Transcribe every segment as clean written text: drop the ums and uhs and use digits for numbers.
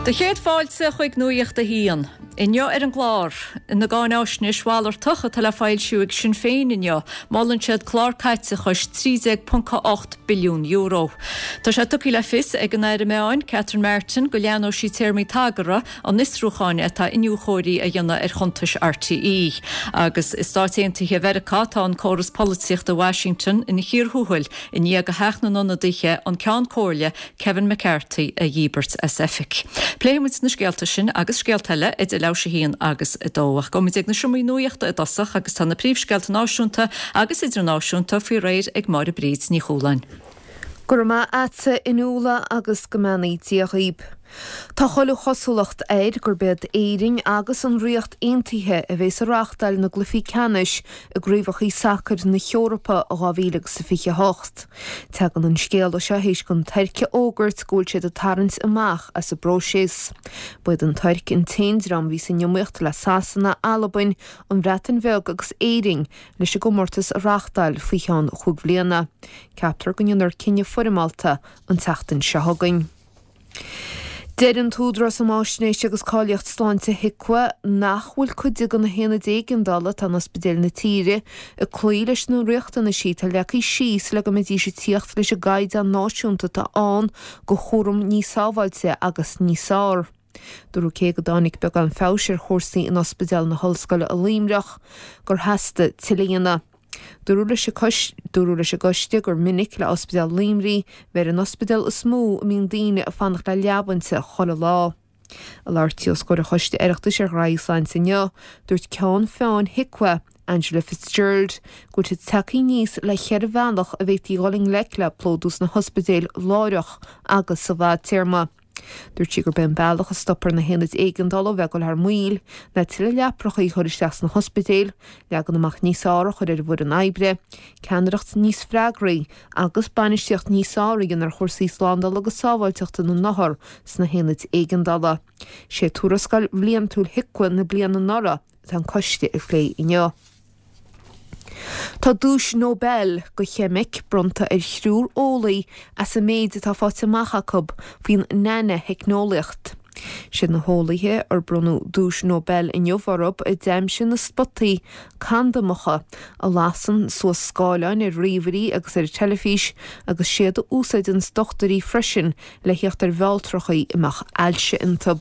De chéad fáilte chuig nuíocht a híon. Inneo an glár, na gáin áisne shálar tucha tal fáil siúig sin féin inneo, málann siad chlárcaite chuis 30.8 billiún euro. Tá sé tuí le fis ag an éire meáin Catherine Martin go leanó sí téirmí tagara an nisrúcháine atá inniuchóirí a dhéanana ar chuntais RTE. Agus is státéontaithe Vericá tá an córas políocht de Washington in Híorthúil in níag go heachna dithe an ceann cóirle Kevin McCarthy a dhíbert as effic. Pléimiid na scialta sin agus scialtaile i le sé híon agus i dóach. Gomid ag na siúmí nuíochta i dasach agus tána príomhscialta náisiúnta agus idir náisiúnta fí réir ag mar a bríd ní chúlainn. Gurma atsa inúla agus gomannaí tíochaíb. Tá chola chosúlacht éid gur bead éiring agus an riocht aontaithe a bheits a reachtail na glufií canis a gríomhachaí sacr na Heorpa a 2028. Tegan an scéal o se héis gon teirce ógurt gúil siad a tarrant amach as a brósis. Buid an teirc in téindram ví sin nemuocht le sasanna alabain an bhreatain bheag agus éiring leis a gomórtas a reachtail faoi cheann chuig bbliana. Ceaptar gonionar cinne formalta an teachtain se hagainn. Deir an túdras am áisnéis agus cáilíocht sláinte hicwa nachhfuil chuide an na héna dégan dala tan ospidéal na tíre a clí leis nó riochta na síta lechaí síos le go medí sé tíocht leis a gaid an náisiúnta tá an go chórum ní sábhailte agus ní sár. Dúrú cé go dánig beag an fáisir chósaí in ospidéal na hallscoile a líimreach gur heasta tilíana. Dúrú leis a goiste gur minic le ospidéal Límrí ver an ospidéal is smó mín daoine a fannach le leabhainte chola lá. A láirtíos gur a choiste eireachtas ar Raislein sinne, dúirt ceann feáin hicwa Angela Fitzgerald go te tací níos le chead bheanach a bheití gáling le plódús na hospidéal láireach agus sa bhd téirma. Dúirt si gur ben bailach a stoppar na héad éigandal bheith goil ar muil na tiile leaprocha í chuiristeach na hospidéal legan amach níos ára chuir ar bhd an aibre, ceanreacht níos freigraí agus banisteocht níos áraigh ar chósaí slándal agus sábhailteachta na nahar sna héad éigandala. Sé túrascail bblion túil hicwa na bliana nara tan coiste i phlé inneo. Tá dúis Nobel go cheimic bronta ar chrúr ólaí as a méid tá fáte machacob faoin nana heicnólacht. Sin na hólaithe ar brunú dúis Nobel in Jomharb a déim sin na spotaí candamacha a lásan suas scáilein ar riomhairí agus ar telefís agus siad úsáid an dochtarí freisin le heocht ar bhealtrachaí imach ailse intub.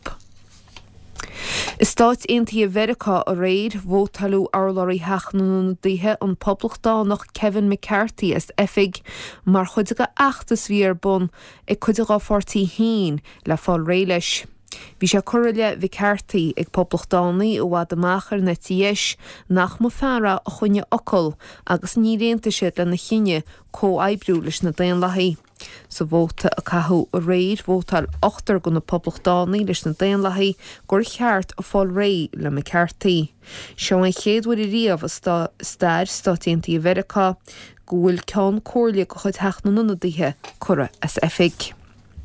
Is stáit aontaithe Vericá a réir bhótalú arlóirí heachnú daithe an poblachtánacht Kevin McCarthy as effig mar chuide go achtas bhí ar bun ag chuide gá fortaí hain le fáil réileis. Bhí sé cuireile McCarthy ag poblachtánaí ó bhd amachar na tíis nach mo fearra a chuine ocol agus ní réanta siad le na chinne có-aibriú leis na daonlaí. Sa bhóta a cathú a réir bhótal 8 go na poblachtánaí leis na daonlaí gur cheart a fáil ré le McCarthy. Seo an chéadhfuir i riamh stair stáitianta Vericá go bhfuil ceann cóirla go chuid heachna na daithe cura as effig.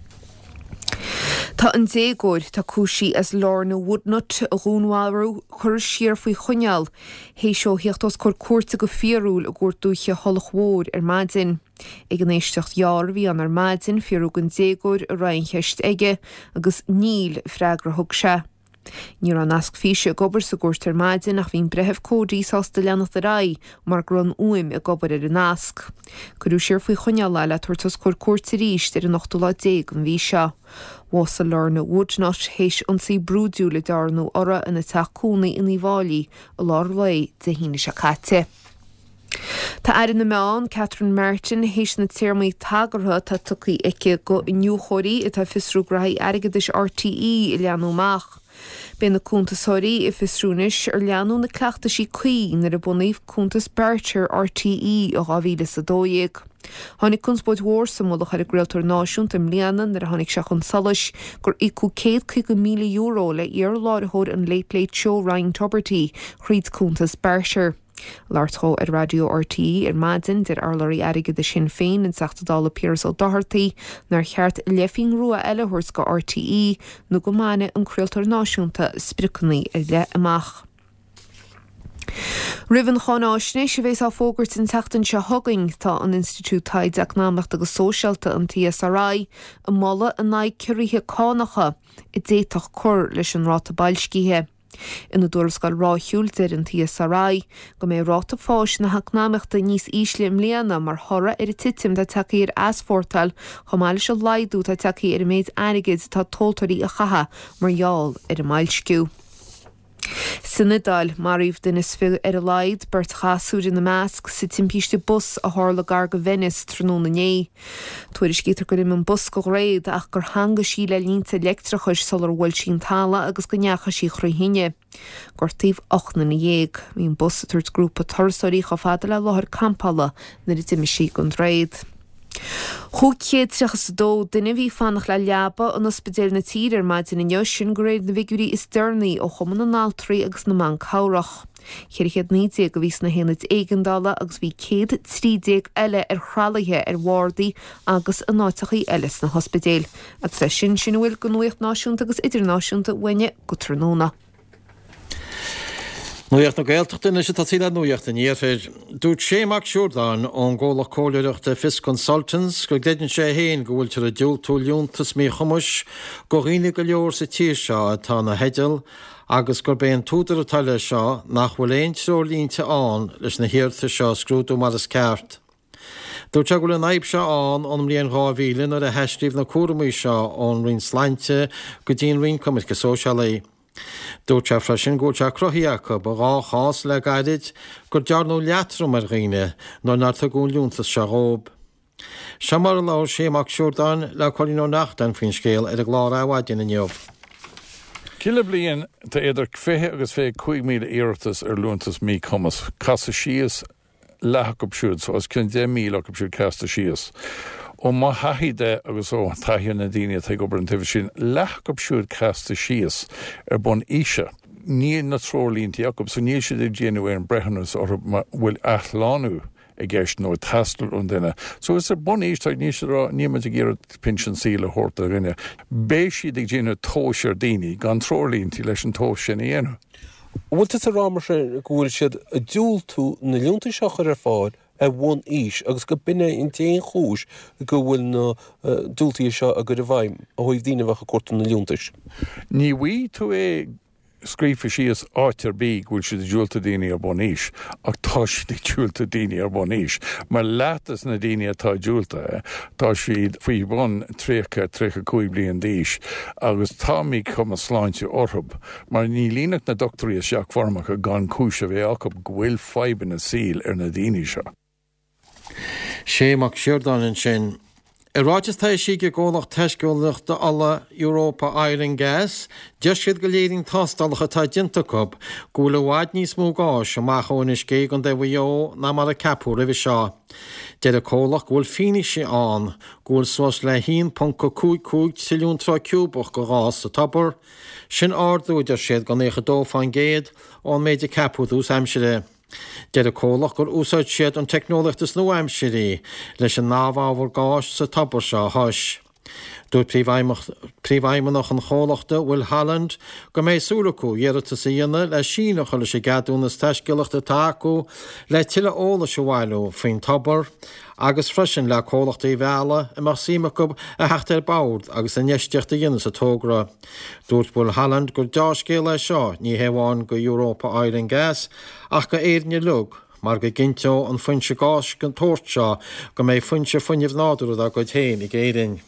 Tá an dégóir tá cúsí as lár na Woodnut a gúnháirú chur siar faoi chuneal, hééis seo heachtas chur cuairta go fiarúil a gúirtúche holachmhór ar maidin. Ag an éisteacht jaar bhí an ar maidin fiarú an dégóir a raon cheist aige agus níl freigra thug se. Níor an asc físe gobar sa gúirt ar maidin nach bhín brethebh códaí sásta leanach a rá mar grun uaim a gobar ar an asc. Curú siar faoi chuneal leile tuairtas chur cuairta ríist ar an 8 an bhí seo. Was a lár na Woodnut héis ansaí brúdúla darnú ora ina taúnaí in Íhálaí a lár le de híine se caite. Tá airan na meán Catherine Martin héis na téirmaí tagartha tá tucaí aice go inniuchóirí i tá fisrú graí airgeadis RTE i leanúach. Ben na cúntasóirí i fisrúnis ar leanú na cleachta sí cuí nar a bunaíomh cúntas Bercher RTE ó 2002. Tháinig cúnspóid mhór a chuir gréaltar náisiúnta im líanaan nar a tháinig se chun solas gur icu 150 milliún euro le ar láithreóir an Late Show Ryan Tuberty chríd cúntas Bercher. Láirtó ar radio RTE ar maidin der arlóirí aige de sin féin in 60 Piers ó dohartaí nar cheart lefing rua eilehuirs go RTE nó go máine an craoltar náisiúnta spricnaí ar le amach. Rivan Chánáisne sé bhés á fógurt in teachtain se thugaing tá an Institút Taid Eacnamacht agus Sóisialta an TSRI a molla a naid cuiríthe cánacha I déitach cur leis an ráta bailscíthe. Ina dúrascail ráthúiltear an TSRI go mé ráta fáis na heacnamaachta níos ísle mbliana mar thora ar a titim de takeí ar asfórtal chomáile se laidú de takeí ar méid airigid tá tóiltarí a chatha margheall ar a mailsciú. Sinadal maríomh den is fiú ar a laid bert chaasúr in na measc sa timpiste bus a tharla gar go Venice tróna né. Tuairis gétar go an bus go réad ach gur hanga sí le línta electrachas solar bhfuil sin talla agus go neacha sí chruithine. Gur taobh 8:09 hín bus a tuairt grúpa thuirsaí cho fada le láthir campala na ritime sí gon réad. Chúchéad trechas dó duine bhí fannach le leaba an ospidéal na tír maid in inne sin go réad na bhigurí is dearnaí ó chuman an náltrií agus na man cabhrach. Cheirichéad 90 go bhís na héanaid éigeandála agus bhí 130 eile ar chralathe ar Wardaí agus an náitechaí eiles na hospidéal. A tre sin bhfuil go nuacht náisiúnta agus idirnáisiúnta bhaine go tróna. Nuacht na gaeltachtain is tá tíad nuacht in níorfir. Dúirt séach siúrdáin ón ggólach cóileachta Fisk Consultants go gléidann sé héin go bhfuil tar a dúiltúilúntas mí chumas go riine go leor sa tír seo atá na heideal agus gur béon túdar a taile seo nach bhfuil éon seoir línte an leis na hiirta seo scrúdú mar is ceart. Dúirt go le naib seo an mblion ráhílinn ar a heistíomh na cuaramí seo ón rin slainte go dtíon rin cumid go sóisialaí. Dúirt se freisin gúirt se cruthaíacha ba rá chás le gairid gur dearnú leatrum ar riine nó narta gúnlúntas se rób. Se mar lá séach siúrdáin le choín ó nacht an fin scéal ar a glár áhaidin in jobh. Cile blion tá idir 5 agus 5 míle iireachtas ar lúntas mí chumas casa síos lethach siúd so as cin 10 míle siúd casta síos. ó má haide agus ó taithí na daine ag obair an taobh sin lethach siúd casta síos ar bon ise. Ní na trólínta Jacob so níl siad déanú ar an brehannas or bhfuil athláú a gceist nó tastal ón duine. So is bon ísteag níos níimiid a ggéad pension síle horta rinne. Béis siad ag déanú tóis ar daoine gan trólínta leis an tóis sin dhéanú. Bhfuil a rámar sin gúil siad a dúil tú na lúnta seachar ar fáil a bhain ís agus go binne in téon chúis go bhfuil na dúiltaí seo a go a bhaim a chuomh daine bhecha cuatú na lúntais. Ní bhí tú é scrífa síos áitir bí gúil siad dúilta daine ar boníis ach tá siad dúilta daine ar boníis. Mar leatas na daine atá dúilta tá siad faoi bon 3 bliain díis agus tá mí chum a sláinte orthab mar ní líneach na doctorí seach formach a gan cúis a bheith acu bhfuil feiban na síl ar na daine seo. Séach siúrdáin sin. Ráitis tá sí go ggólach teisceolaachta alla Europa Iron Gas, deis siad go léirín tástalcha tá dintacob, gúla bhaid níos mó gáis amachón is cé an bheo na mar a capú rih seo. Deir a cólach gúil finí sé an, gúil sos le 1.55 trilliún cúbach go rás sa tabbar, sin ardú idir siad go nécha dófáin géad ón méidir capú dús amsire. Deir a cólach gur úsáid siad an technolachtas nó amsirí leis an nábhábhar gáis sa tabbar seo thois. Dúirt príomhaimeach an chólachta bhfuil Halland go méid súlaú dhéarata sa dhéanana le síneach le sé gadúnas teiscileachta taú le tiile óla se bhhailú faoin tabbar agus freisin le cólachta bheala i mar síimeach a heachtar bád agus a neisteachta dhéana sa tógra. Dúirt bhfuil Halland gur deáscé le seo ní heháin go Europa Iron Gas ach go éirne lug. Mar go ginteo an funse gáis gan tóirt seo go méid funse funineh nádúr a go téin i géirin.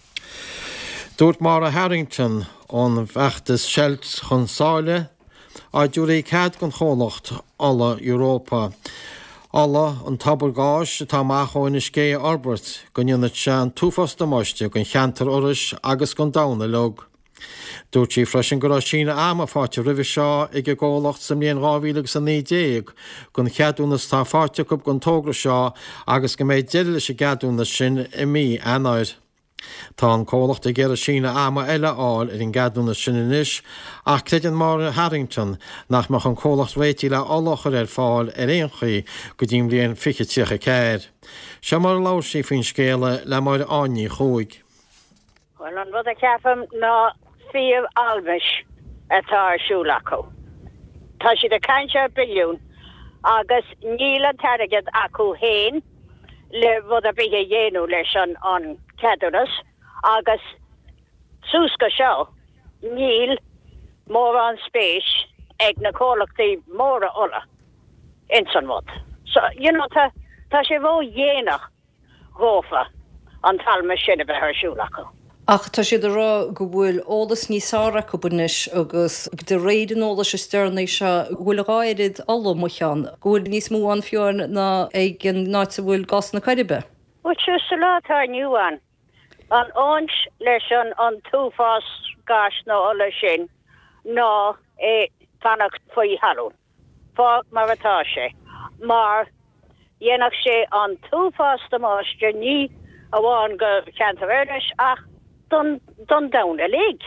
Dúirt Mara Harrington an bheachtas Shelts chun sáile a dúirí cad gan chólacht alla Europa. Alla an tabbar gáis tá máthóin is cé Albert go dionad se an túfasta moiste gon cheantar oris agus gon dána log. Dúirt sí freisin go sína ama fáte rih seo ag go ggólacht sa mlíon 2019 gon cheadúnas tá fáte go gon tógra seo agus go méid deile sé gadúnas sin i mí anáid. Tá an cólacht a ggéir sína ama eile áil ar an gadúna sin inis ach creideann Mara Harrington nach meach an cólacht réití le allachar ar fáil ar éonchaí go dtí blion 24 céir. Se mar lá sí fin scéile le mar aní chuig. Well, an rud a ceafam ná fíomh alvis atá siúlacu. Tá siad a cainte billiún agus níla targad acu héin le fod a bighe dhéanú leis an ceduras agus súsca seo níl mór an spéis ag na cólachtaí móra ola in san mod. So, tá sé bhó dhéanach gófa an talma sinna bheith arsúlacha. Ach tá sé rá go bhfuil ólas níosára go bunis agus de réidir ólas is stearna se bhfuil gáirid alla muchan, bhfuil níos mó an fiorn na ag an náid sa bhfuil gas na Caribe. Bhil se látá nniuan an áins leis an túfás gas nó ola sin ná fannacht faoi halún. Fá mar atá sé. Mar dhéanach sé an túfás damáiste ní a bháin go ceantaverdes ach don down a lig.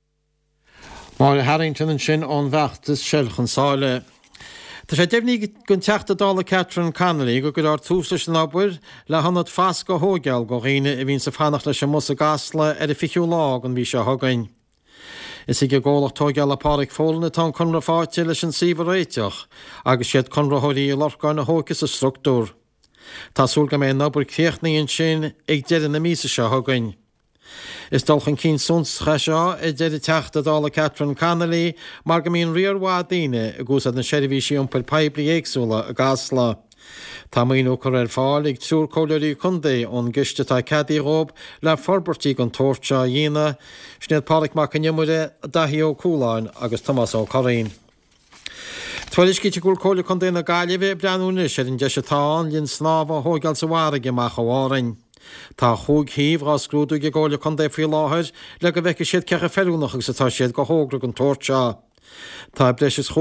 Mar Harrington an sin an bheachtas seilchan sáile. Tá sé déimhní gon teachta dála Catherine Connolly go gur tús leis an ábhair le hanad fas go hógeal go riine a bhín sa fannacht leis an musa gasla ar a fichiú lá an bhí se thugain. Is ige ggólach tógeal apáric fólanna tá chunra fáte leis an síomh réiteach agus siad chunrathirí lorcáin na hógus a struchtúr. Tásúil go mé nabair chéochnaíonn sin ag deireadh na mísa se thugain. Is dulchan cín sunscha seo i deireadh teachta dála Catherine Connolly mar go míon riorhá daoine a gúsad na seirbhí iompar peibli éagsúla a gasla. Tá míú chu ar fáil ag túr cóirí chundé ón giste tá cadí rób le forbertí an tóirte dhéine, snéad páric mac an nemure dahí ó cúláin agus Thomas ó Corín. Tuairiscí gúil cóla chundé na gaiileh breanúne sé an deisitáin líon snáb a thógáil sa bhharige meach a bhárain. Tá chúg híomh rá scrúdú go gála chundé faoi láthir le go bheice siad cecha ferúnach agus atá siad go thógra an tóirte. Tá breis is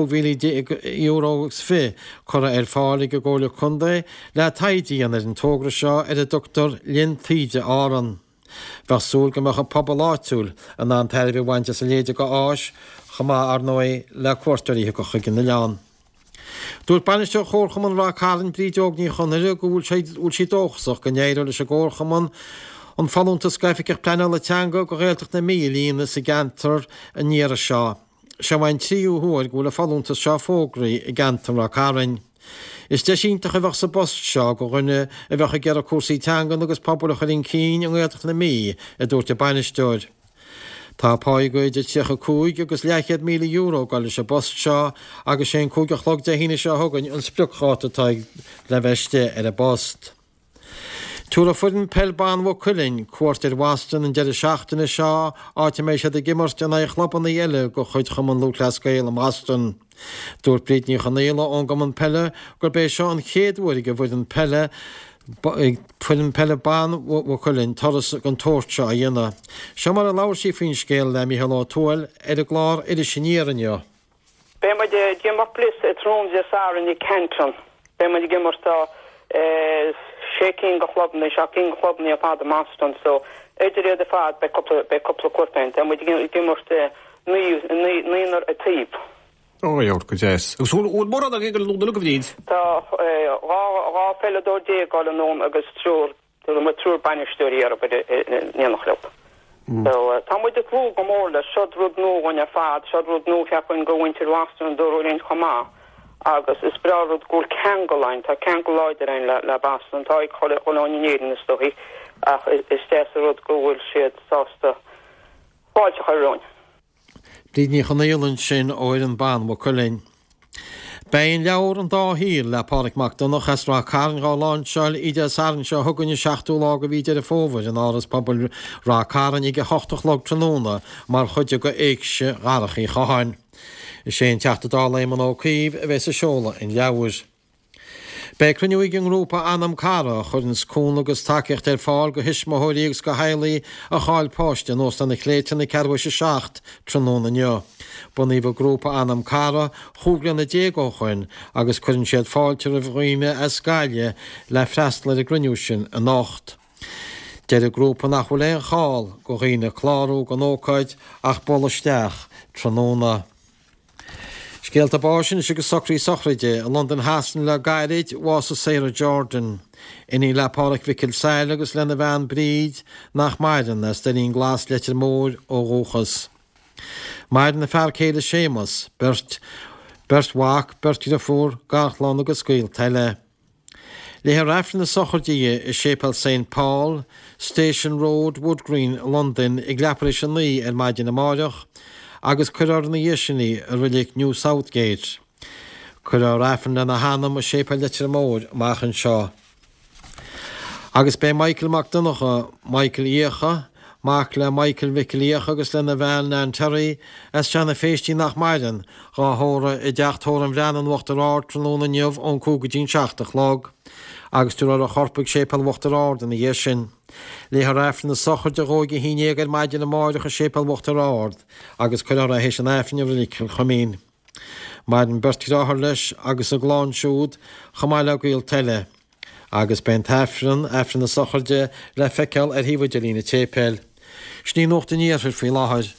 €100 fé chura ar fála go gála chundé le taidíon ar an tógra seo ar a Dr. Lynn Tíide áran. Bheith súil go meach an pobl áitiúil an an teirbh bhainte sa léide go áis chamá ar nói le cuairtarí go chuigin na leán. Dúir baniste chórchaman rá cálan brídeogní chunire go bhúil sí dóchsach go néidir leis a gcórchaman an fallúnta scaifigh pleine le teanga go réalteach na mílína sa gantar a níara seo. Se bhain tríú thuair go le fallúnta seo fógraí i gantar rá cárain. Is de síntaach a bheith sa bost seo go rinne a bheitcha gear a cuasaí teangan agus poblbal chuín cín an réalteach na mí a dúirt a banisteúir. Tá páigúid de tucha cúig agus €100,000 gáil se bost seo agus sé cúige chlog de híine seo thugann an spluchátá le bheiste ar a bost. Túra fuin pellbán bh chuilinn cuairt Waston an deidir seachtainna seo áte mééis sé a gimmart an chlapan na eile go chuid chuman lúlascail am Waston. Dúir brídní chanéile an goman pelle gur bééis seo an chéadúir go bhfuid an pelle fuin pellebán bh chuilinn toras an tóirte a dhéine. Se mar a láir sí fin scéal le Mícheál Túil ar a glár idir siníaranneo. Bé mar de gimmar plis a trún de sárin i Kenton. Bé mar de gimmartá shaking go clubna shocking clubna apá Maston so idir de fad be couple quartent and we gimmarste níar a typ. Oh, ja, go jazz. So mor a ge look of needs. Tá rá felle do dé gal an nom agus trúr ma trúr banisteúí ar nenachlop. So tá mu de klú go mór le sodrúd nó an fad sodrúd nó feapin go winter Waston an do in chomá. Agus is brarúd gúil Kanglein, tá Kangleid ein le Baston, tá ag cholle choláinéirin is stohi, ach is tesarúd gúil siad sásta fáilte charóin. Brídní chanéilann sin óir an bán mo chuilinn. Béin leabhar an dá hír le páric Macdonach as rá caran rá láin seil ide saran seo thugann 16 lá go bhíidir a fómhair an áras pobl rá caran ige 8 lá tróna mar chuide go éagse garachaí chaáin. Is sé teachta dálaim an ócíomh a bheits a seola in leabhar. Bé cruniuigh an grúpa Anam Cara chudann cún agus takeíocht ar fáil go hisismothiríogus go heilaí a cháil páiste nó stanna chléitina ceirha se 6 tróna neo. Bunaíh grúpa Anam Cara chúglan na dégóchain agus chuann siad fáilte a bhghine a scaile le freistla a gruniú sin a nácht. Deir a grúpa nach bhfuil éon cháil go riine chlárú go nócaid ach bolisteach tróna. Scéalta básin sigus socraí sochraide a London hasan le gairid was a Sarah Jordan. Iní lepáric Vicil Sail agus lena bhean bríd nach maidan as daríon glas letir mór ó róchas. Maidan na fearcéile sémas, bert Bert Wach, Bertie Fór, Garthlán agus Scail Teile. Léthe rafran na sochardí is Chapel St. Paul, Station Road, Wood Green, London, i gleapar an lí maidin na máireach, agus cuirear na dhéisinaí bhfuilig New Southgate. Cuirear rafran na hanam a Chapel Litir Mór machchan seo. Agus bé Michael McDonough, Michael Iecha, Mark le Michael Vickelia agus le na bhean na an tarí as seanna féistí nach maidan gá hóra I deachtóir an bhrean an bhachtar ár tróna neamh ón cúgadín seachtach log. Agus tú ar a chorpaig Chapel bhachtar ár na dhé sin. Léthe rafran na sochar de rógi híine ag maidin na máireach a Chapel bhachtar ár agus chuir a hééis an éifin a bhlicil chomín. Maidin bertí áthar leis agus a gláán siúd chamáile Gael Teile. Agus ben tafran na socharde le feiceal híomhaidirlína Chapel. Sní nóchta níarfir fao láthir.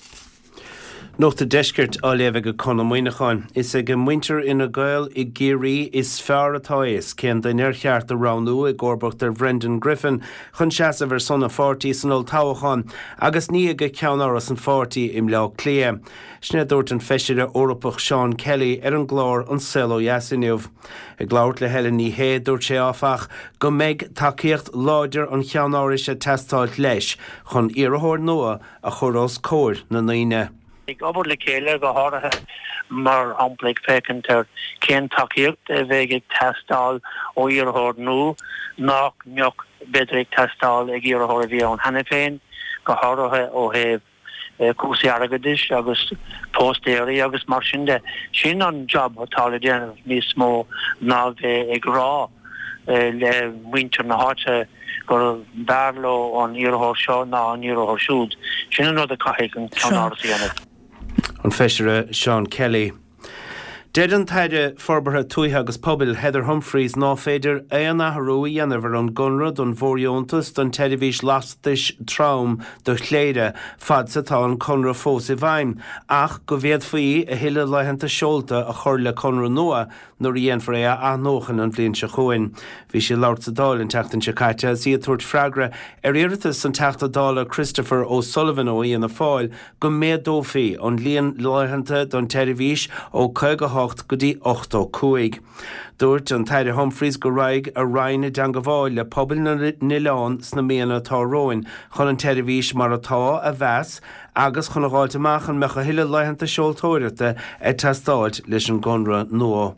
Nóchta deiscirt á léimh go chuna muoineáin. Is ag an muinter ina Gael I géirí is fear atá is cén den cheart a ranú I gcórbachtar Brendan Griffin chun seasa bhar sonna 40 san ol táhaáin agus ní ag ceann áras an 40 im le clia. Snéadúirt an feisiire Orpach Sean Kelly an glár an selo jaasiniuh. Ag glairt le heile ní héad dúirt sé áfach go méid takeíocht láidir an cheann áras a testáilt leis chun iarthóir nua a churrás cóir na naoine. Ik ober le chéile go háirithe mar ampla fécintear cén takeíocht a bheith ag testáil ó iarthóir nó nach neoch beidir ag testáil ag iarthóir bhí an hena féin go háirithe ó héh cúsaí agadis agus postéirí agus mar sin de sin an job atála déanamh níos mó ná bheith ag rá le muintir na háite gur bearló an iarthóir seo ná an iarthóir siúd. Sin an rud a caiigh an ceannáras dhéanamh. An feisiire Sean Kelly. Dead an taide forbartha tuaithe agus pobil Heather Humphreys ná féidir an athrúí dhéanamh an gunrad an bhóríontas don televís lastais traum do chléide fad satá an conra fós I bhaim ach go bhéad faoí a hiile leihananta seolta a chur le conra nua nuair dhéan for a nóchan an bblion se chuin. Bhí sé labhart sa dáil an teachtain se caite siad tuairt freagra iiritas an teachta dála Christopher O'Sullivan ó íon na fáil go méad dófií an líon leihananta don televís ó 8 go dtí 8 Dúirt an taide Humphreys go raig a raine dean go bháil le pobl na Leán sna méana atá roin chun an televís mar atá a bheas agus chun gháilte machchan me go hiile leihananta seoltóireachta testáilt leis an gunra nua.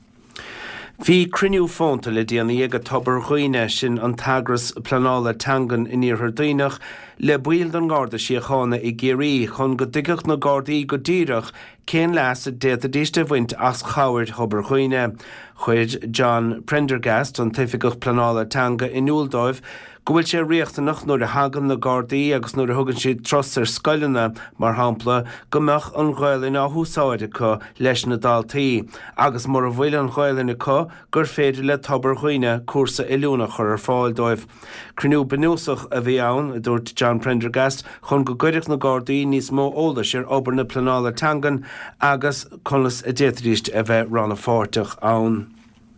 Bhí criniú fónta le déanaí ag a tobar chuoine sin an tagras planála tangan in iarthar daoineach le build an gáda sí a chána I géirí chun go dtigach na gádaí go díreach cén leas a déta díiste bhaint as cháirt tobar chuoine. Chuid John Prendergast an taifigach planála tanga in Úldóibh go bhfuil sé riachtanach nuair a hagan na gádaí agus nuair a thugann siad tros ar scoileanna mar hampla go mbeadh an ghailinn á húsáide có leis na dáltaí agus mar a bhfuil an ghailinn có gur féidir le tobar chuoine cuasa Ilúna chur ar fáil dóibh. Criniú benúsach a bhí ann a dúirt John Prendergast chun go gcuireadh na gádaí níos mó ólas ar obair na planála tangan agus chunas a déitríist a bheith ranna fáteach ann.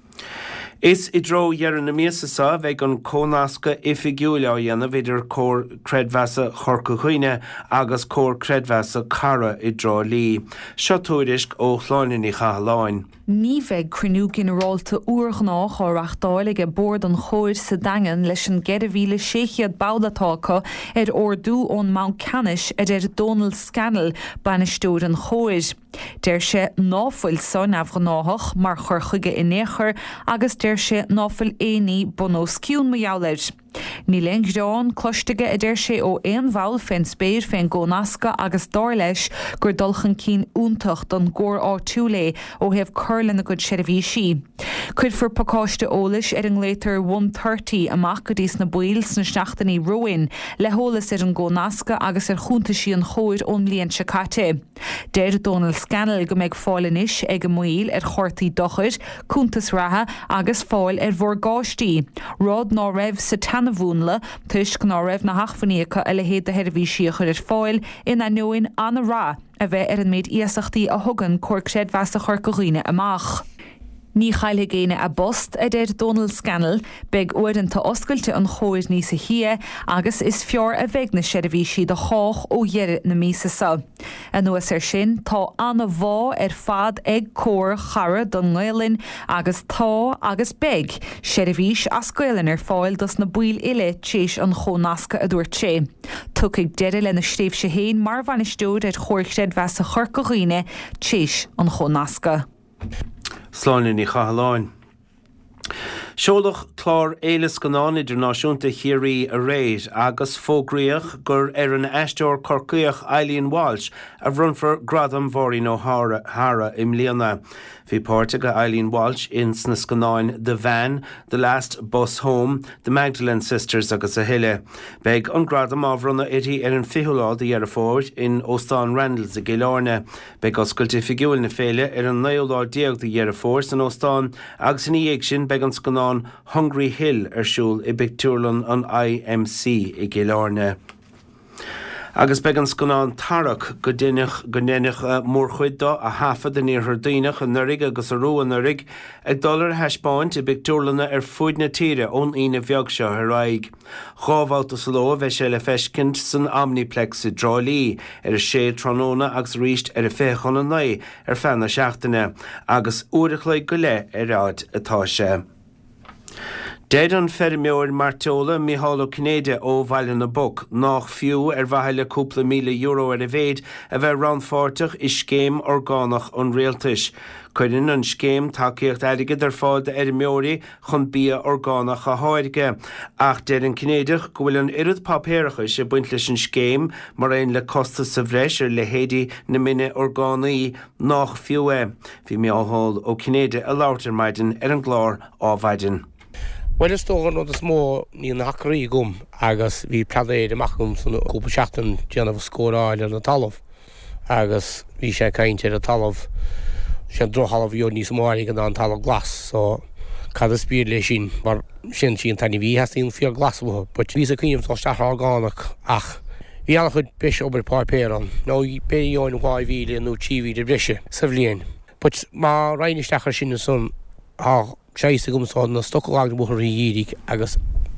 Is I dro dhearan na míasasa bheith an cónasca ifigiúla dhéanamh idir cór creidmheasa chorca chuoine agus cór creidmheasa cara I dro lí. Seo túirisc ó chláininní chaláin. Ní bheith criniú generálta uairgnách á reachtáil ag bord an chóir sa dagan leis an 2016 bádatácha ar ordú ón Mount Canis ar Donald Scannell banistúir an chóir. Deir sé náfuil san afgnáthach mar churchuige inéchar agus deir sé náfuil éí bonós ciún majáir. Ní leingdáin cloisteige a deir sé ó éon bhail féin spéir féin gónasca agus dáir leis gur dulchan cín úntaach don gór á túlé ó hebh curlan na good seirbhísí. Cuid for pacáiste ólais ar an létar 130 amach go dtís na buil sna seachtaí roin le hólas ar an gónasca agus ar chúntaisí an chóir ón líon se caite. Deir Donald Scannell go méid fálanis ag go muil ar chortaí dochir, cúntas ratha agus fáil ar bhórgáistí. Rád ná raibh sa tanna bhúnla tuis ná raibh na hachfaníocha a le héad a heirbhísí chuir ar fáil ina nuin anna rá a bheith ar an méid íasachtaí a thugan cór creidmheasa chorca chuoine amach. Ní chaile géine a bost a déir Donald Scannell beg uan tá oscailte an chóir níos a hia agus is fior a bheith na seirbhí siad a chách ó dheire na mísa sa. A nuas sin tá anna bhá fad ag cór chara don nghailinn agus tá agus beg seirbhís as gailen fáil dos na buil ile téis an chónasca a dúirt sé. Tucaigh deire le na stéif se héin mar bhainisteúd chóirchted bheas a churcaghine téis an chónasca. Sláine ní chahaláin. Seolach chlár éiles ganán idirnáisiúnta chéirí a réid agus fógraíoch gur an eisteoir corcaíoch Eileen Walsh a bhrunfar gradam Mhórí nó Hara im Líonna. Bhí páirte go Eileen Walsh in sna scanáin The Van, The Last Bus Home, The Magdalene Sisters agus a Hille. Beg an gradam ábhrunna ití an fiúlá de Dhearafóid in Óstán Randalls a Gilárne. Beg oscailte figiúil na féile an 9 díag de Dhearafóid san Óstán agus in dhéag sin beg an scanán Hungry Hill siúl I Bictúrlan an IMC I Gilárne. Agus began scanán tarach go dénach mór chuidda a hafa den níor daoinech an nurig agus a ró an nurig ag dollar heispáint I Bictúrlanna fuid na tíre ón ina bheag seo ar raig. Chábháilta sa ló bheith sé le feiscint san Omniplex I Drálí a sé tróna agus ríist a féchan an naid fenna seachtaine agus uirich le go le ráid atá sé. Dead an fermiúir Martola Mihála Cnéide ó bhaile na boc nach fiú bhaile cúpla míle euro a bhéad a bheith ranfáirteach I scéim orgánach an réaltais. Cuireann an scéim takeíocht aige fáil de meóirí chun bí orgánach a háirige. Ach dead an Cnéideach go bhfuil an irid papéireachas a buint leis an scéim mar aon le costa sa bhreis ar le héadí na mine orgánaí nach fiú é. Bhí meáhall ó Cnéide a láirtar maidin an glár ábhaidin. Well is tógan nó smó ní na hacarí gom agus bhí pladéid amachchum san cúpa seachtain déanamh scóráil ar na talamh agus bhí sé cainte a talamh sé drochalamh bhíor níos máí gan an talamh glas so cad is bír lei sin mar sin taine bhí heíon fior glasmh, but bhí a cuiimh tá steach orgánach ach bhí annach chud bis obair pápéran nó béáin bháhíle nó tíhí de brise sa bhblion. But má reinistechar sin son séiste gomsáin na stoáag bu dírig agus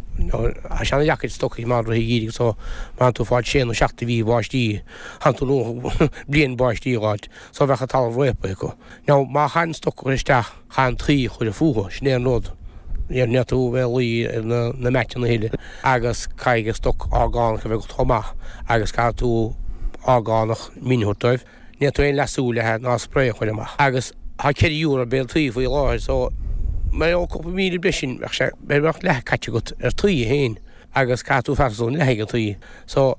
sena jaid stoí má dírig so man tú fáid sé ó seachta bhí báistí han tú blion báistíáid so bhecha tal répa go. Ná má chaan stoisteach chaan trí chuir a fúha sné nód ar netú bhí na metain na héile agus caiige sto ágáin go bheith go thomach agus cá tú ágánach miniúirtaibh ne tú éon leúlathe ná spré chuir amach agus ha ceúr a béal trí faoi láir so Mae o cwpa míle brisin, mae'n rhaid lech catio gwt twy hyn, agos catw farswn lech yn twy. So,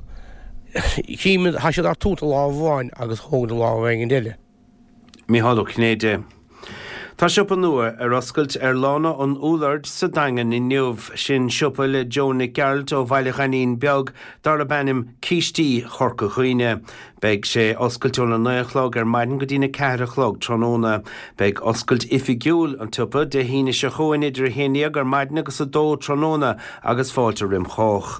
chymyd hasio ar tŵt o law fain, agos hwng o law fain yn dyle. Mi halw Cnéide. Tá siopa nua oscailt lána an úlard sa dangan I neamh sin siopa le Johnny Geralt ó bhaile chanín beag dar a benim cístí chorca chuoine. Beg sé oscailteola 9 maidin go dtína 4 tróna. Beg oscailt ifigiúil an tupa de híine se chuin idir héine gur maidin agus a 2 tróna agus fáilte rim chóch.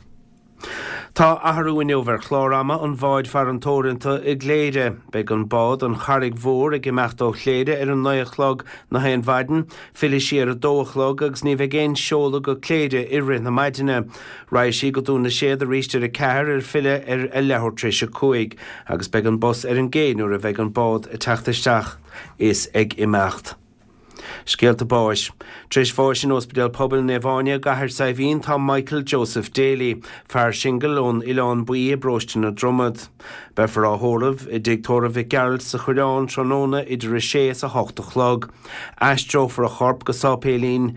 Tá athhrú inniuver chlórama an bháid far an tórinta I gléide, beg an bád an charig mhór ag imeacht ó chléide ar an 9 na haon bhaidin, fili siar a 2 agus ní bheith géin seola go chléide I rith na maidine. Raid sí go dúna séad a ríiste a ceair ar file ar a lethir tríise 5, agus beg an bus ar an géanúair a bheith an bád a teachtaisteach is ag imeacht. Scéalta báis. Tris fáis in Ospedal Pobl Nevánia gahar sa bhíon tá Michael Joseph Daly, fear single ón Ileán buí bróistin a dromad. Befar á hóramh I dictóra bhí Geralt sa chuireán tróna idir a 6 a 8 Astro for a chorp go sápéil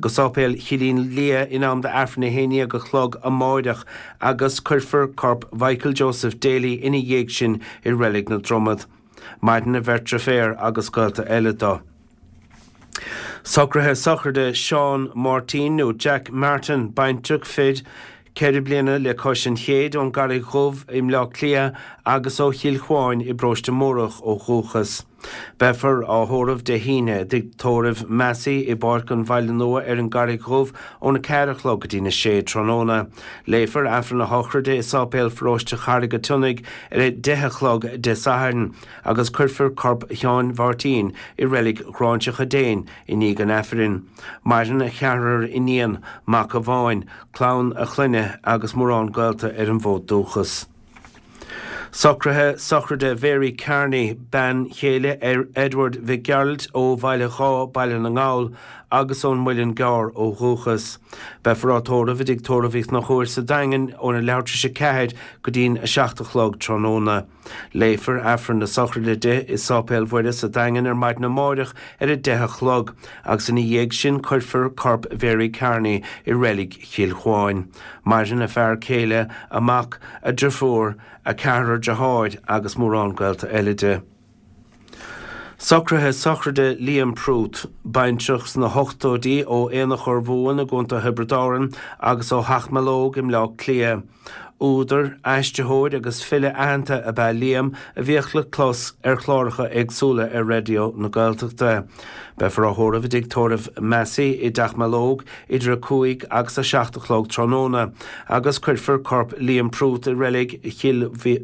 chilín lia in am de Afrina héine go chlog a máideach agus chuirfar corp Michael Joseph Daly ina dhéag sin I relic na dromad. Maidin a bheirt fér agus gailta eile dó. Socrathe sochar de Sean Martin nó Jack Martin bainteach fid ceir bliana le cosin chéad ón garig chomh im le clia agus ó chiil chháin I bróiste mórach ó chúchas. Befer á thóramh de híine digtóramh mesaí I barcan bhaile nua an garig chomh ó na ceirichlog dí na sé tróna. Léifar afran na hochraide is sápéil fróiste charige tunig dechachlog de saharn agus curfar corp Seán Vartín I relic gráinteach a déin I ní gan efrin. Marin a chearar iníon mac a bháin, clán a chluine agus mórrán gailta an bhód dúchas. Socrade Very Carney ban chéile Edward Vigerald ó bhaile chá baile na ngáil agus ón muilin gár ó dhúchas. Befarrátóra vidig tóravich nach chóir sa daingen ó na leirte se ceid go dín a 16 tróna. Léifar afran na socrade de is sápéil bhuiide sa daingen maid na máireach a 10 agus in dhéag sin chuirfar corp Very Carney I relic chiil chháin. Marin a fear céile amach a drafór a cearar de háid agus mórrán gailta eile. Socrade Liam Prút bainteachs na hochtódí ó éanach ar bhuain a gúnta Hebridáran agus ó hachmalóg im leag clia. Údar, eisteóid agus fille anta a bheith Liam a bhíochla clós chláiricha agsúla radio na Gaeltachta. Befar a thóramh digtóramh mesaí I dachmalóg idir a 5 agus a 16 tróna agus cuirfar corp Liam Prút a relic chiil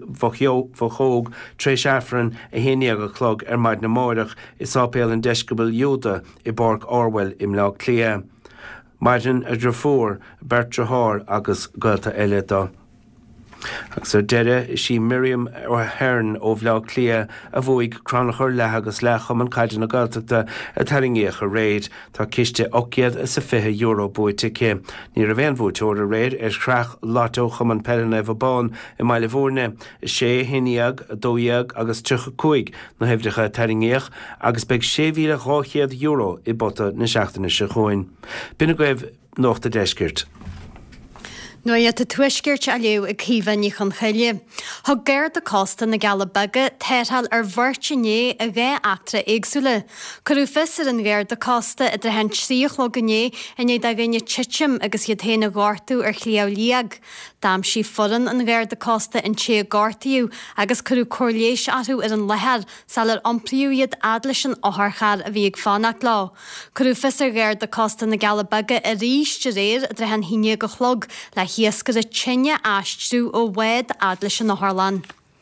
bhóg tréis afran a héine chlog maid na máireach is sápéil an deiscabal Júda I Borg Orwell im leag clia. Maidin a drafór Bertrahar agus gailta eile dá. Agus deire sí Miriam O'Hearn ó bhleag clia a bhuaig cranachar agus lecham an caiidir na Gaeltachta a taringíoch a réid tá ciste €850 buaite cé. Ní a bhéan bhúteóir a réid creach lotto chum an peilena bhbáin I maile bhórne sé hiniag, dóiag agus 35 na hebhdecha taringíoch agus beag €7,200 I bota na seachtainna se chuin. Bina goibh nóchta deiscirt. Nuair a tuisgirt a leú ag cíhaní chun chuile. Thg Géir de Costa na Galabaga téithal ar bhirtené a bheith actra éagsúla. Curú fis ar an Géir de Costa idir hen tríochló ganné in éad a gine titim agus iad héna gáirtú ar chliaú líag. Dám sí foran an Géir de Costa in sé gáirtaíú agus curú cóirléis atú ar an lethar sal ar ompliú iad adlais an óthchar a bhí ag fánach lá. Curú fis ar Géir de Costa na Galabaga a ríis de réir idir hen híine go chlog le hiascar a tsinne aistú ó bhhéad adlais an óthlan.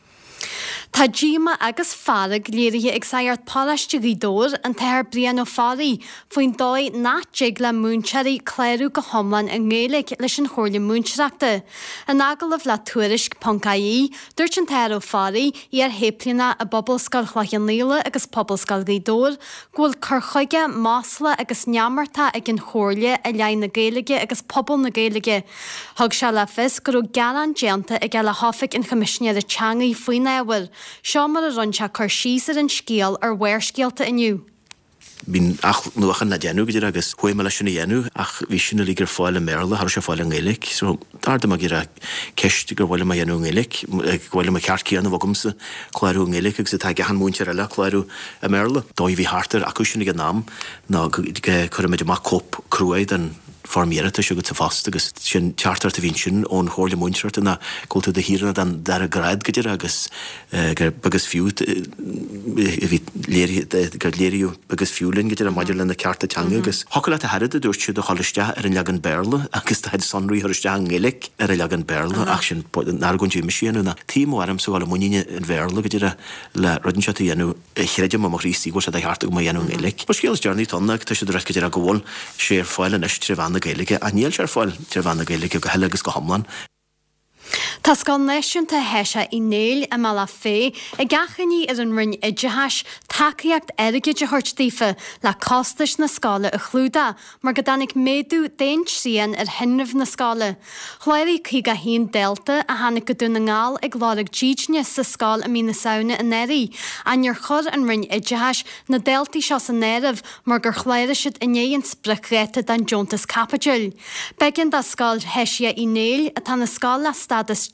Tá díma agus farag léirithe ag saart pálaiste gídóir an teir brian ó farí faoin dóid náteig le múnseirí cléirú go thomlan an ngéalaigh leis an chóirla múnseachta. An agalah le tuairisc Poncaí dúirt an teir ó farí ar héplianna a bobbal chhlachan líle agus pobalscal gídóir, ghfuil curchaige másla agus neamarta ag an chóirla a lein na géalaige agus pobal na géalaige. Thug se le fis gur galan déanta ag eile hofic in chomisisinéir a teangaí faoin éhar. Seo mar a runse chur síos ar an scéal ar bhair scéalta inniu. Bhín ach nuachan na déanú idir agus chuim leis sinna dhéanú ach bhí sinna lígur fáil merla har sé fáil an ggéalaigh, so darda a gur a ceist gur bhfuil a dhéanú ggéalaigh, bhfuil a ceartcíanna bhagumsa chláirú ggéalaigh agus tá gahan múntear eile chláirú a merla. Dói bhí hartar acu sinna gan nám ná chuid amach cop cruaid an formíireta se go sa fast agus sin teartart a bhín sin ón chóirla múnseart na cultú de híranna dan dar a gráid goidir agus bagus fiú gur léiriú bagus fiúlinn goidir a maidir lena cearta teanga agus hocail a head a dúirt siad a choiste ar an legan berla agus tá sonraí thuiste an ggéalaigh ar a legan berla ach sin nargún dú misisianú na tímharm sa bhil muíine an bherla goidir le rudanse a dhéanú chreidir má ríí go se d harta go dhéanú ggéalaigh. Ba scéal dearnaí tonna tá sé reis goidir a ggóil sé fáil is trefhanna Gaelige a níl sé fáil trefhanna Gaelige go heile agus go hamlan. Tá gan neisiúnta heise I néil a mala fé a gachaní ar an rinn idehais takeíocht aige de thuirtífa le costais na scála a chlúda mar go danig méadú déint sían ar hinmh na scála. Chléirí chu go híon delta a hanig go dúna ngáil ag láraigh díne sa scáil a mí na saona in éirí anar chur an rinn idehais na deltaí seo san néirih mar gur chléire siad inéon spricréta den Jontas Capital. Begin da scáil heisia I néil a tá na scála stadas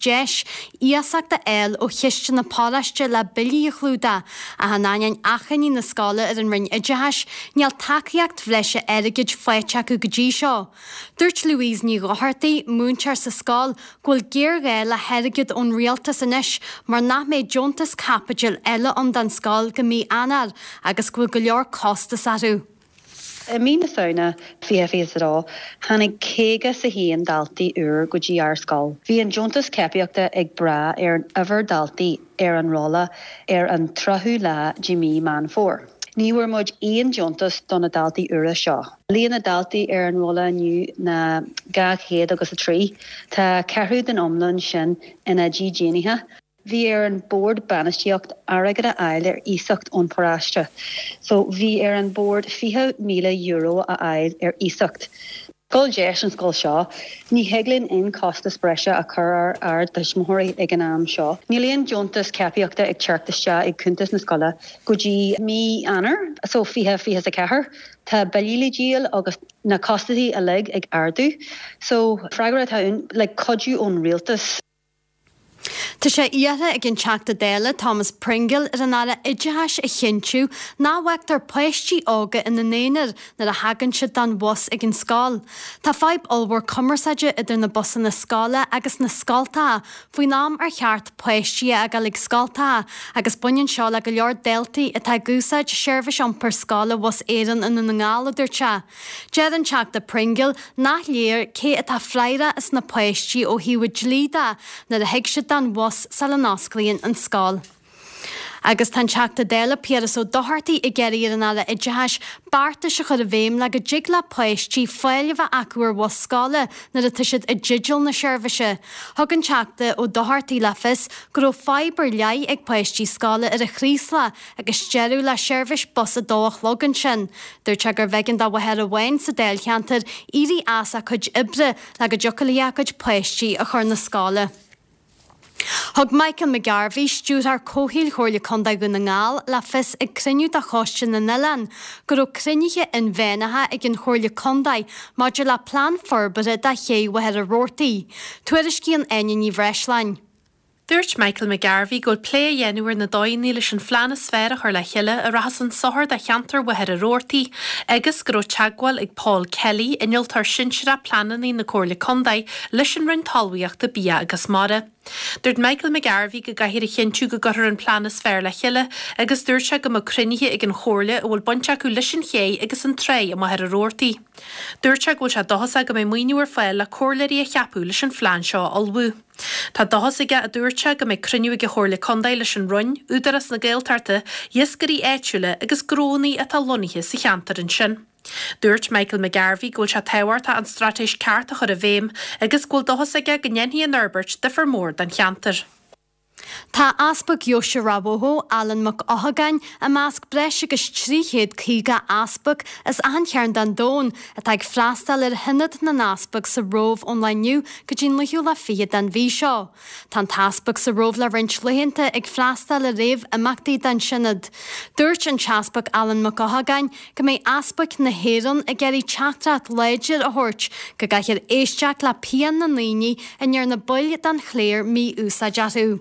deis íasach de eil ó chiiste na pálaiste le bilí chlúda a hanáin achaní na scala ar an rinn idehas níall takeíocht bhleise airigid foiite acu go dtí seo. Dúirt Louise ní Gothartaí múntear sa scáil ghfuil géargé le heirigid ón rialtas inis mar nach méid Jontas Capital eile an den scáil go mí anar agus ghfuil go leor costas arú. Mína saona fiafíos rá, hanig céga sa híon daltaí uair go dtí ar scáil. Bhí an Jontas Capiachta ag bra ar an uimhir daltaí ar an rála ar an trathú le Jimmy man fór. Níhuair muid íon Jontas donna daltaí uair seo. Líana daltaí ar an rála aniu na gach héad agus a trí, tá ceithriú den omlan sin ina ddíéanithe. Bhí ar an board banisteocht airgad a ail ar ísacht ón paráiste. So bhí ar an board €50,000 a ail ar ísacht. Gol deis an scol seo, ní heglinn in costas breise a chur ar deismóirí ag an am seo. Nílíonn Jontas Capiachta ag teartaiste ag cuntas na scola go dtí mí anar, so fihe a cethir, tá bailíla díal agus na costaí a leg ag ardú. So freigra taún le codú ón rialtas. Tá sé iartha ag an teachta déile Thomas Pringle ar an ára idehas a chinú náhaachtar poisttí ága ina néanaar na a hagann se don bus ag an scáil. Tá feib olhhar commerceide idir na busan na scála agus na scálta faoi nám ar cheart poisttí a gal ag scálta agus buinn seo le go leor deltaí atá gúsáid seirbhis an per scála was éan in na ngála dúirte. Dead an teachta Pringle nach léir cé atá fleire is na poisttí ó hiúid lída na a hiic se dan was sal an osclaíonn an scáil. Agus tan teachta déile Pieras ó Dohartaí I geirí ar an ala idehas barta se chud a bhéim le go dig le poisttí foiileh acuair was scála na a tuisiid I digil na seirbhise. Thug an teachta ó Dohartaí le fis go raibh fiber leigh ag poisttí scála ar a chrísla agus dearú le seirbhis bus a dóach logan sin. Dúirt gur bheitgan dá bhair a bhain sa déilcheantar irí asa chud ibre le go deocalaí chud poisttí a chur na scála. Thug Michael McGarvey stúr ar cóhíil chóirla condaigh go na ngáil le fis ag criniú a choiste na Nilan, go raibh crinithe in bhénathe ag an chóirla condaigh maidir le plán forbare de chéadh ar a rótaí. Tuairis cían aine ní bhreislein. Dúirt Michael McGarvey go lé dhéanúir na daoine leis an phlána sféra chuir le chiile a rahas an sothir de cheantar wa ar a rótaí, agus go raibh teagháil ag Paul Kelly innealtar sinsere planaí na cóirla condaigh leis an rinn talmhaíochta bia agus mara. Dúirt Michael McGarvey go gaiir a chinú go gotar an plana sfér le chiile agus dúirte go mo crinithe ag an chóirla a bhfuil bonte acu leis an ché agus an tré am ar a rótaí. Dúirte go se dohasa go mé muoinúir fáil le cóirlairí a cheapú leis an phláán seo albú. Tá dohasaige a dúirte go mé criniú go chóirla condaigh leis an runn údaras na géaltarta dhioscarí éitiúla agus grónaí a tá lonithe sa cheantar an sin. Dúirt Michael McGarvey ghfuil se tehairta an stratéis cearta chur a bhéim agus ghfuil dohasaige go nnéanaí an Norbert de far mór den cheantar. Tá aspa Joshua Raboho Alan McAhagan a measc breis agus tríchéad cíga aspa is anchearn den dón a ag freastal ar hinad na náspag sa róh onlineniu go dtí luú le fiad den bhí seo. Tá taspag sa róh le rint lehénta ag freastal a réomh amachtaí den sinad. Dúirt an teaspag Alan McAhagan go mé aspag na héan a geirí teachtraat leidir a thuirt go gaiir éisteach le pian na líní inar na buile den chléir mí úsa dearú.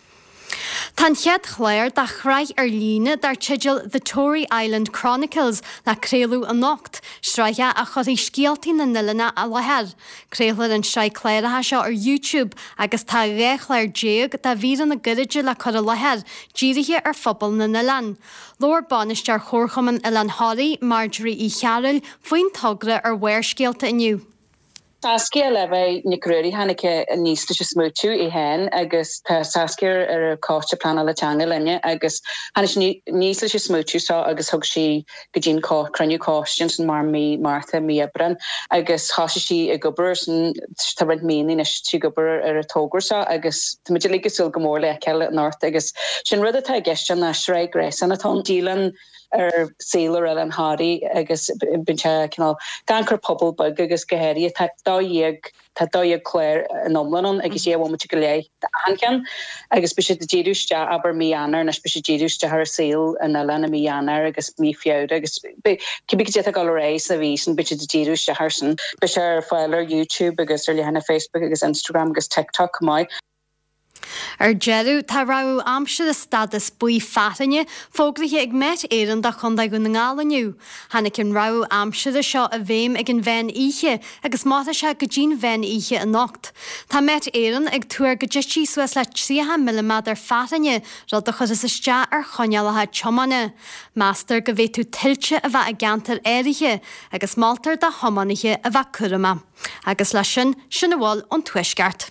Tá chead chléir de chraith ar líne dar tiidir The Tory Island Chronicles leréalú an nocht, stráithe a choí scialtaí na nilena a lehead. Créalar an sráid chléirethe seo ar YouTube agus tá réchléir déag de bhíran na guriide le chur a lehead, díirithe ar phobal na nilan. Lord Banistear chórchaman Ilan Hawley, Marjorie E. Cheryl, faoin tugra ar bhair scialta inniu. Saskia le bheith nicrúí hanaice níos leis smúú I hen agus tá Saskia ar a cáiste plan letanga lenne agus níos leis smúú sá agus thug si go dtín cruniú cáistin san mar mí Martha Miabran agus chaise si I gobar tá rint míí is si gobar ar a tógursa agus muidir lígus go mór le ceile North agus sin rud atá gceiste na sreig rééis an atá dílan sailor an Hardy agus binse gancur pobl bug agus gohéirí tá dóag chléir an omlanon agus é bhhaid go lé ancean agus be de déúiste aber míanar nas be déúiste ar saoil an lena míanar agus mí fiád agus cibí dé gal rééis a vísan be de déúiste harsan be ar fáilir YouTube agus ar lehanana Facebook agus Instagram agus TikTok mai. Ar jeú tá raú amse a stadas buí fatainne fógrathe ag met éan da chunda go na ngálainniu. Hanna cin raú amse a seo a bhéim ag an bhein ihe agus máta se go dín bhein ihe a nocht. Tá met éan ag tuair go dití suas le 3 mm ar fatainne rud a chud is iste ar chonealathe chomanne. Master go bhé tú tiltte a bheith a gantar éirithe agus maltar de homanaiche a bheith curama. Agus lei sin bháil an tuisceart.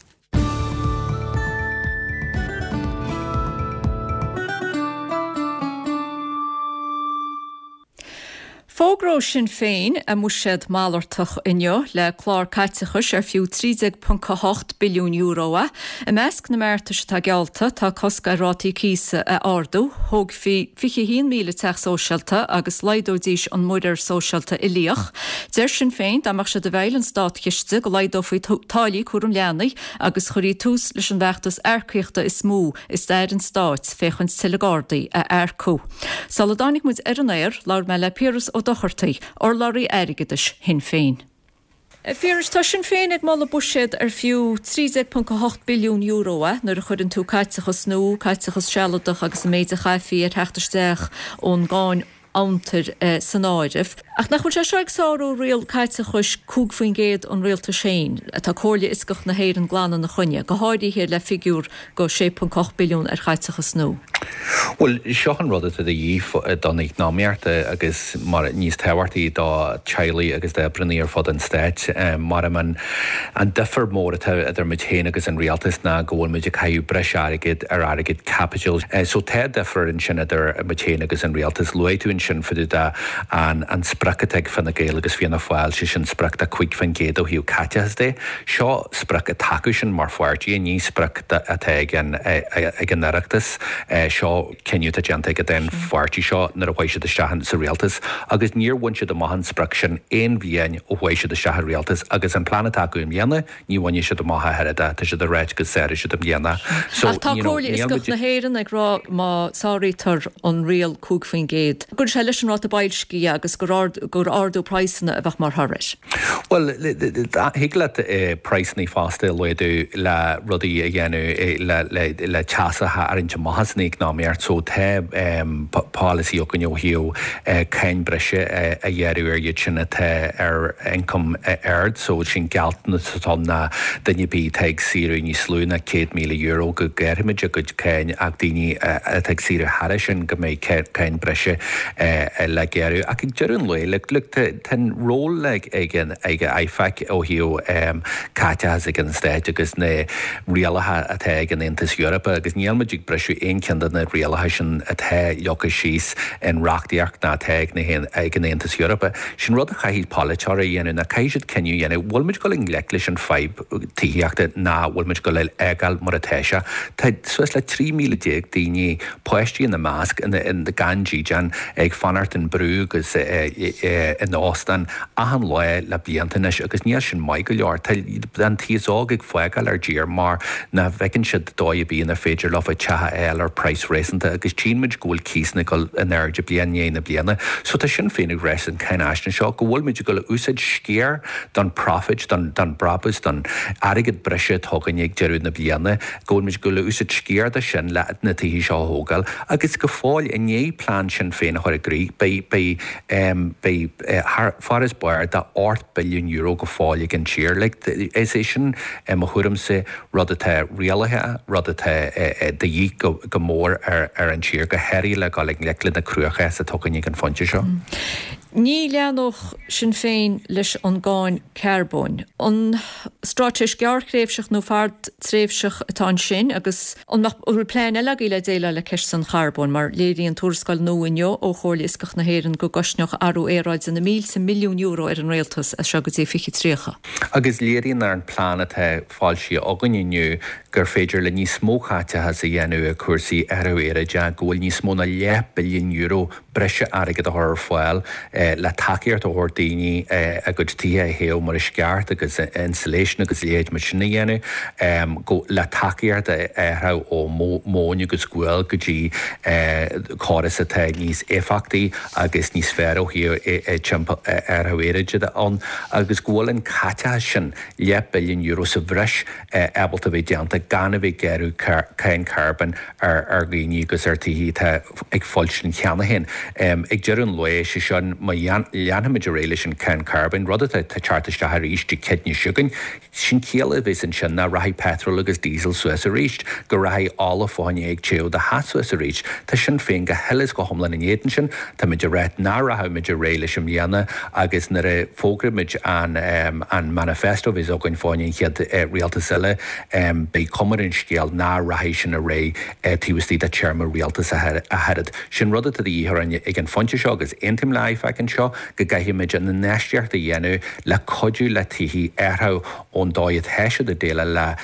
Fógró sin féin a muisiad málartach inniu le chlár caitechas ar fiú 30.8 billiún euro a measc na mertas tá gealta tá cosca rátaí císa a ardú, thug fi 1 míle teach sóisialta agus leidódíis an muidir sóisialta i líoch. Deir sin féin amach se de bhéil an stát chiiste go leidó faoi tálaí cuarum leanaí agus choirí tús leis an bheachtas aircíochta is mú is deir an stát féchant Tilegardaí a aircú. Saladánig muid ar an éir lair me le Piras ó dochirtaí or larí aigeis hin féin. Firas tá sin féin ag mála buisiad ar fiú 30.8 billiún euro nuair a chuirann tú caitechas nó, caitechas sealadach agus méide chaifií ar heachtarsteach ón gáin antar san áirih. Ach nach chun sé seag sáú rial caitechas cúg faoin géad an rialta séin, tá cóirla iscach na héir an glána na chunne, go háirí hir le figúr go 6.8 billiún ar caitechas nó. Well, seochan rud a dhíh don economiarta agus mar níos tehairtaí dá Chile agus de breníir fod an stéit mar an differ mór idir mutéin agus an rialtas na ggóil muidir caiú breis airigid ar airigid capital. So te differ in sin idir mutéin agus an rialtas luéitún sin fuidir an spracateg fan na géal agus fianna fáil si sin sprac a chuig fan géad ó hiú caiteas dé. Seo sprac a taú sin mar fuirtí a ní sprac a ag an neireachtas seo ceniu a deanta go den fuirtí seo nar a bhaise de stehan sa rialtas agus níorhaintse de mahan sprac sin éon bhíon ó bhaise de stehan rialtas agus an planetá go mhéana ní bhaine se do maithe heada tá se de réid go séir se do mhéana. Tá cóirla iscach na héireann ag rá má sáirítar an rial cúg faoin géad. Gur se leis an rá a bailscí agus gur ardú praissanna a bheith mar thuris. Well, hiigla praisnaí fásta leidú le rudaí a dhéanú le teasathe ar inte maithasnaí náíart so the policy o gan hiú cein breise a dhéirú ar iad sinna ar income aird so sin galtna tána danne bí teag siú ní slúna 2 milliún euro go geirimiid a go céin ag daoine teag siú Harris sin go méid cein breise le géirú ag dearún le ten ról le ag éifeic ó hiú caiteas ag an stéid agus na rialathe a teag an Intas Europa agus níalmaidig breisiú aon ceandan na rialathe sin a the leocha síos in reachtaíocht ná teag na hen ag an Intas Europa. Sin rud a chaithíd pálateir a dhéanú na caiisiid ceniu dhéanú bhfuilmid go le leis an feib tííochta ná bhfuilmid go le eáil mar a teise. Tá suas le 3 míle daoine poistíí na másc in de ganjíjan ag fanart an brú agus in Austin a an le bliantais agus níor sin mai go leor an tíág ag foiáil ar ddír mar na bhecinn siad dóid bíon na féidir le tethe eil ar price réanta agus tímuid ggóil císna go an airde bliana bliana. So tá sin féinnig réis an cén eisna seo go bhfuilmuid go le úsáid scéir don profit don brabus don airigid breise thugann ag dearú na bliana, ggóilmuid go le úsáid scéir de sin le na tuí seo hógáil agus go fáil in é plán sin féin chuir grí faris buir de 8 billiún euro go fáil an tíir le é sin a thuúramsa rud atá rialathe rud atá de dhí go mór ar an tíir go heirí le gáil le na cruacha a tugann an fonte seo. Ní leanoch sin féin leis an gáin carbón. An stráis gearchréifseach nó fard tréifseach atá sin agus an pléin eile le déile le ceist san charbón mar léirí an túrascail nóineo ó chóirla iscach na héirann go gasneach arú éráid na 1 milliún euro ar an réaltas a se go dtí fichi tríocha. Agus léiríonn ar an plán atá fáil si aganniu gur féidir le níos smóchaite has a dhéanú a cuasaí ar éire de ghfuil níos mó na 10 billiún euro breise aige a thir foiil le takeíart ó hir daoine a go tí héo mar is ceart agus insulation agus léad mar sinna dhéanú go le takeíart ra ó móin agus scuil go dtí choras atá níos éfachtaí agus níos sfér ó hir haéide an agus ghfuiln caite sin €1 billion sa bhreis ebalta bheith deanta ganna bheith geirú cén carbon ar ghaoine agus ar tíí ag fáil sin cheanna hen. Ag dear an loé sé sin leanhamid réile sin cén carbon rud tá chartiste ar ríiste cedne siúgan sin céala bheits an sin na rathí petrol agus diesel suas a ríist go rathí ála fáin ag teú de hat suas a ríist Tá sin féin go helas go thomlan in éan sin tá muidir réit ná rathimiid réile sem líana agus na fógramid an manifesto bhís ógain fáin chiad rialta sile be cumarin scéal ná rathí sin a ré tíhastí a chairma rialtas a head. Sin rud a dtíthar ag an fonte seo agus intim leif ag an seo go gaiimiid an na neisteart a dhéanú le codú le tihí airtha ón dáiad heise a déile le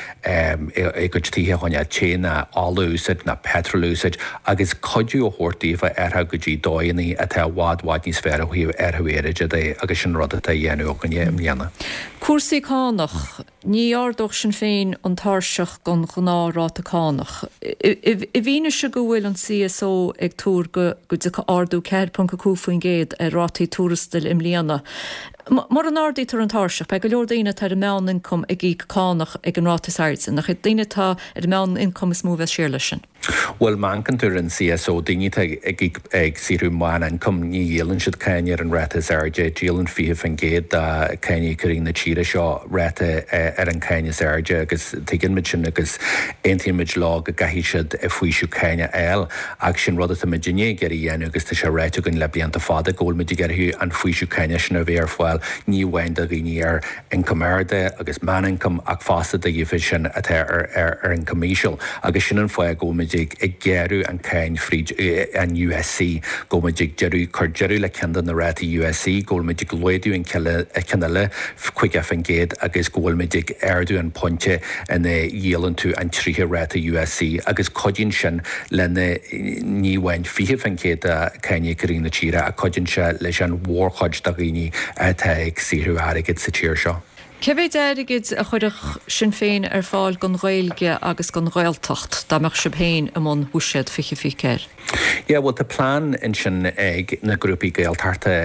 go títhe chuine téna áúsid na petrolúsid agus codú ó thuirtíomh airtha go dtí dóanaí a tá bhád níos fear chuomh airthhéide agus sin rud a dhéanú gan dhéana. Cuasaí cánach, ní ardach sin féin an tarseach gan gnáráta cánach. I bhíine se go bhfuil an CSO ag túr go ardú 4.2 géad a rátaí túrastal im líana. Mar an ardaí tar an tarseach, be go leor daine tar a meán income ag í cánach ag an rátas airsan, nach daine tá ar meán income is múbheith séir lei sin. Well mancan túr an CSO daine ag siú máin income ní dhéalann siad céine ar an rátas airde, díalann fíomh an géad a céine chuí na tíre seo ráta ar an céine airde agus tuigeanmid sin agus aontaimid lá go gaithí siad a faoisiú céine eil ag sin rud a midine geir dhéanú agus tá sé réite gon le blianta fada ggóilmid geirthú an faoisiú céine sin a bhéar fáil ní bhain a ghoine ar income airde agus man income ag fásta a dhéomh sin atá ar an commercial agus sin an foiil ggóilmid ag gearú an céin fríd an USC ggóilmid jeú le ceandan na ráta USC ggóilmid loadú an cinile chuig an géad agus ggóilmid airdú an ponte in dhéalann tú an tríthe ráta USC agus codín sin lena níhain fíomh an géad a céine chuí na tíre a codín se leis an mhórchaid do ghoine tá ag siú airigid sa tíir seo. Cevéid airigid a chuideach sin féin ar fáil gan ghailge agus gan ghailtacht dáach se féin am an húisiad fi céir. Yeah, well, the plan in sin ag na grúpi gaeltarta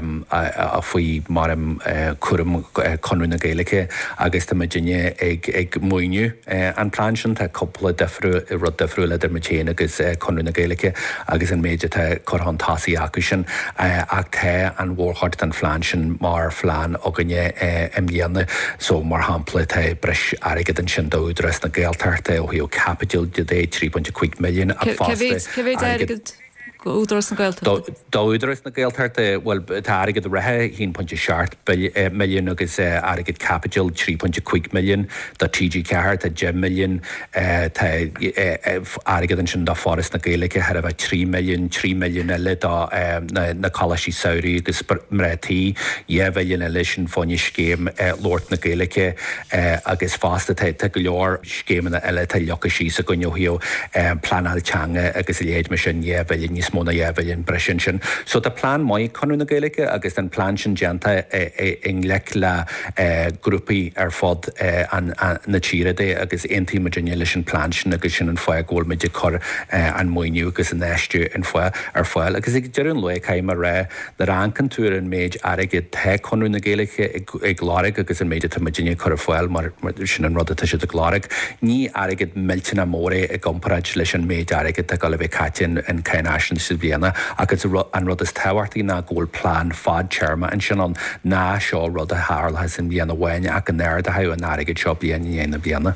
a faoi marim cuam conú na gaeliche agus tá Virginia ag muoinú an plan sin tá coppla rud defriúla idir machéin agus conú na gaeliche agus an méide tá chorhan tasí acu sin ag tá an mhórchart an flein sin mar flein aganne imlíanana so mar hampla tá bris aigad an sin dódras na gaeltarta ó hiú capital de 3.5 million a fásta. Údras na gaeltarta? Údras na gaeltarta, well, tá aigad rathe 1.7 million agus aigad capital 3.5 million, da TG Cahar tá 10 million, tá aigad an sin da forest na gaelige har a 3 million eile da na Calasí Sauri agus mretí 1 million eile sin fáinne scéim Lord na gaelige agus fásta tá go leor scéimna eile tá leocha sí a gonneohío planal teanga agus léad me sin 1 million níos móna 1 million bresin sin. So the plan mai conú na gaelige agus an plan sin genta in lech le grúpi ar fod na tíre dé agus intí Virginia leis an plan sin agus sin an foiil ggóilmide chur an muoinú agus an neistú an foiil ar foiil agus ag dear an le caiim a ré na rancan túr an méid aige the conú na gaelige ag glárig agus an méide tá Virginia chur foiil mar sin an rud a tuise a glárig ní aige miltina móra ag gomparaid leis an méid aige a gal bheith catin an caiin Silviana agus an rud is táhairtaí na ggóil plán fad chairma an sin an ná seo rud a hála sin bhíanana bhaine ach an neir a haú an aige seo bliana dhéana bíana.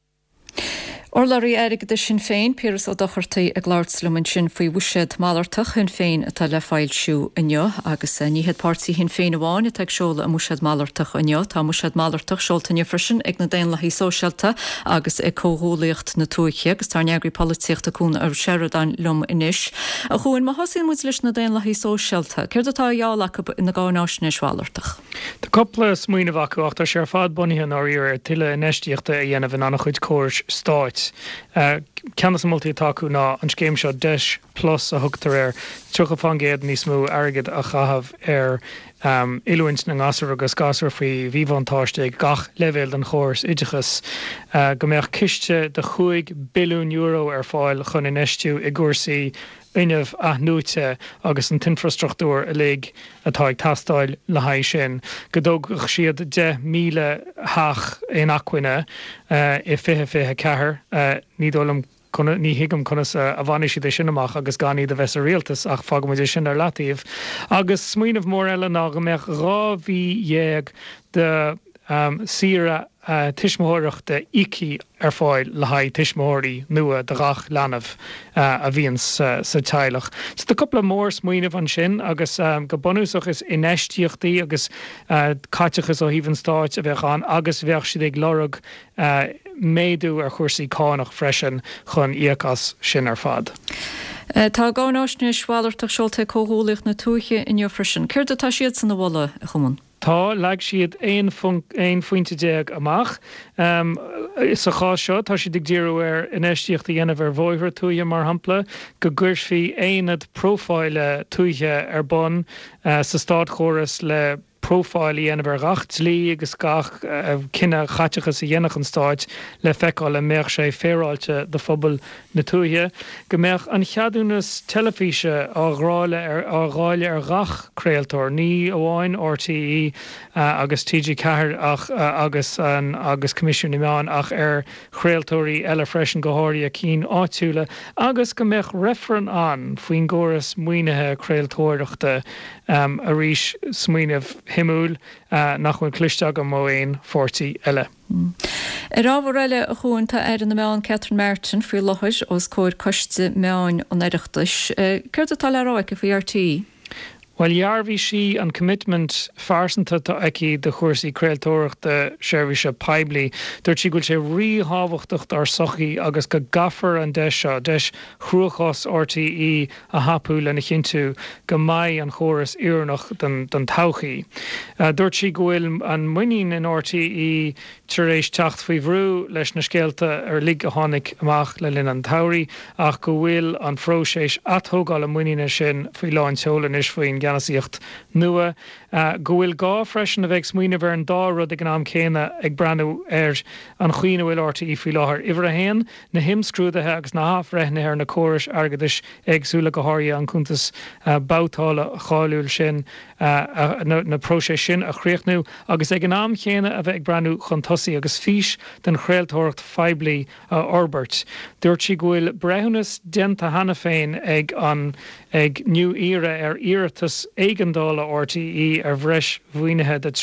Orlaí aige de sin féin Piras ó dochartaí ag láirtslum an sin faoi bhuiisiad málartach hin féin atá le fáil siú inneo agus níhead pártsaí hin féin amháin ag seola a múisiad málartach inneo tá múisiad málartach seoltainne frisin ag na déanlaí sóisialta agus ag cóhúlaocht na túiche agus tá neagraí políochta cúna ar Sheridan lum inis. A chuin má hasín mu leis na déanlaí sóisialta, céir atá jálacha na gánáisina sálartach. Tá coppla smuoineh acu ach tá sé fad bunithe áíar tuile inéistíochta a dhéanamh an annach chuid cóirs stáit agus ceannas multítá acu ná an scéim seo 10 plus a thugtar tucha fangéad níos mú agad a chahabh iluint na ngasar agus gasar faoi bhíhantáiste gach levéil an chóirs idechas go mbeadh ciste de €5 billiún fáil chun in eistú i gcuirsaí inmh athnúte agus an infrastruchtúr a lig atá ag tastáil le haid sin. Go dógh siad 10,000 haach in Acuine I 25 ní dólam ní hiigem conas a bhaine de sin amach agus ganí de bheits a rialtas ach fagmuidir sin ar latíomh. Agus smuoinmh mór eile ná go mbeadh rábhí dhéag de sira tiismóireachta ici ar fáil le haid tiismóirí nua de gach leanamh a bhíon sa teilech. So de coppla mór smuoinmh an sin agus go bunúsach is inéistíochtaí agus caitechas ó híhann stáit a bheith an agus bheith siad ag lorug méadú ar chuirsaí cánach freisin chun íochas sin ar fad. Tá gánáisne shálartach seolta cóhúlaach na túthe in freisin. Cuirta tá siad san na bhla a chumann. Tá leag siad ein fointe déag amach. Is a chá seo tá si digdíú ar inéistíochtta dhéanamh ar bhóithre túthe mar hampla go gcuirsfí éonad prófáile túthe ar bon sa stád chóras le prófáilí dhéanamh ar gach tlí agus gach cinenne chaitechas a dhéanach an stáid le feiceáil le méach sé féráilte de phobal na túthe. Go mbeadh an cheadúnas telefíse áráile ar gach créaltóir ní amháin RTE agus TG Cahir agus Comisiún Imeán ach ar chréaltóirí eile freisin go háirí a cín áitiúla agus go mbeadh referen an faoin gcóras muoinethe créaltóireachta a rís smuoinmh himúil nach bhfuil clisteach go móin 40 eile. Rábhar eile a chuúnta ar an meán Catherine Merton faoi lothais os cóir coiste meáin an éireachtais. Cuirta tal aráice faoi RTE? Well, jaarhí si an commitment farsanta tá aici de chuirsaí creaaltóireacht de seirbhíse Peibli, dúirt si go sé ríomhábhachtach ar sochaí agus go gafar an deis seo, deis chruachás RTE a hapú lena chinú go maiid an chóras iarnach den tauchaí. Dúirt si go bhfuil an muín in RTE tar éis teacht faoi bhrú leis na scéalta ar lig a tháinig amach le linn an tairí ach go bhfuil an phróiséis athógáil a muíine sin faoi láin teolann is faoin ganasíocht nua. Go bhfuil gá freisin a bheith smuoine bhar an dá rud ag an am céine ag breanú ar an chuoine bhfuil RTE faoi láthair. Ihar a héin na himscrúdathe agus na háfreithne ar na córas airgeadis agsúla go háirí an chuntas bátála cháúil sin na próiséis sin a chríochnú agus ag an am chéine a bheith ag breanú chun tosaí agus fís den chréaltóireacht Peibli Orbert. Dúirt si go bhfuil breithúnas denta hana féin ag New Era ar iartas éigeandála RTE ar bhreis bhuainethe de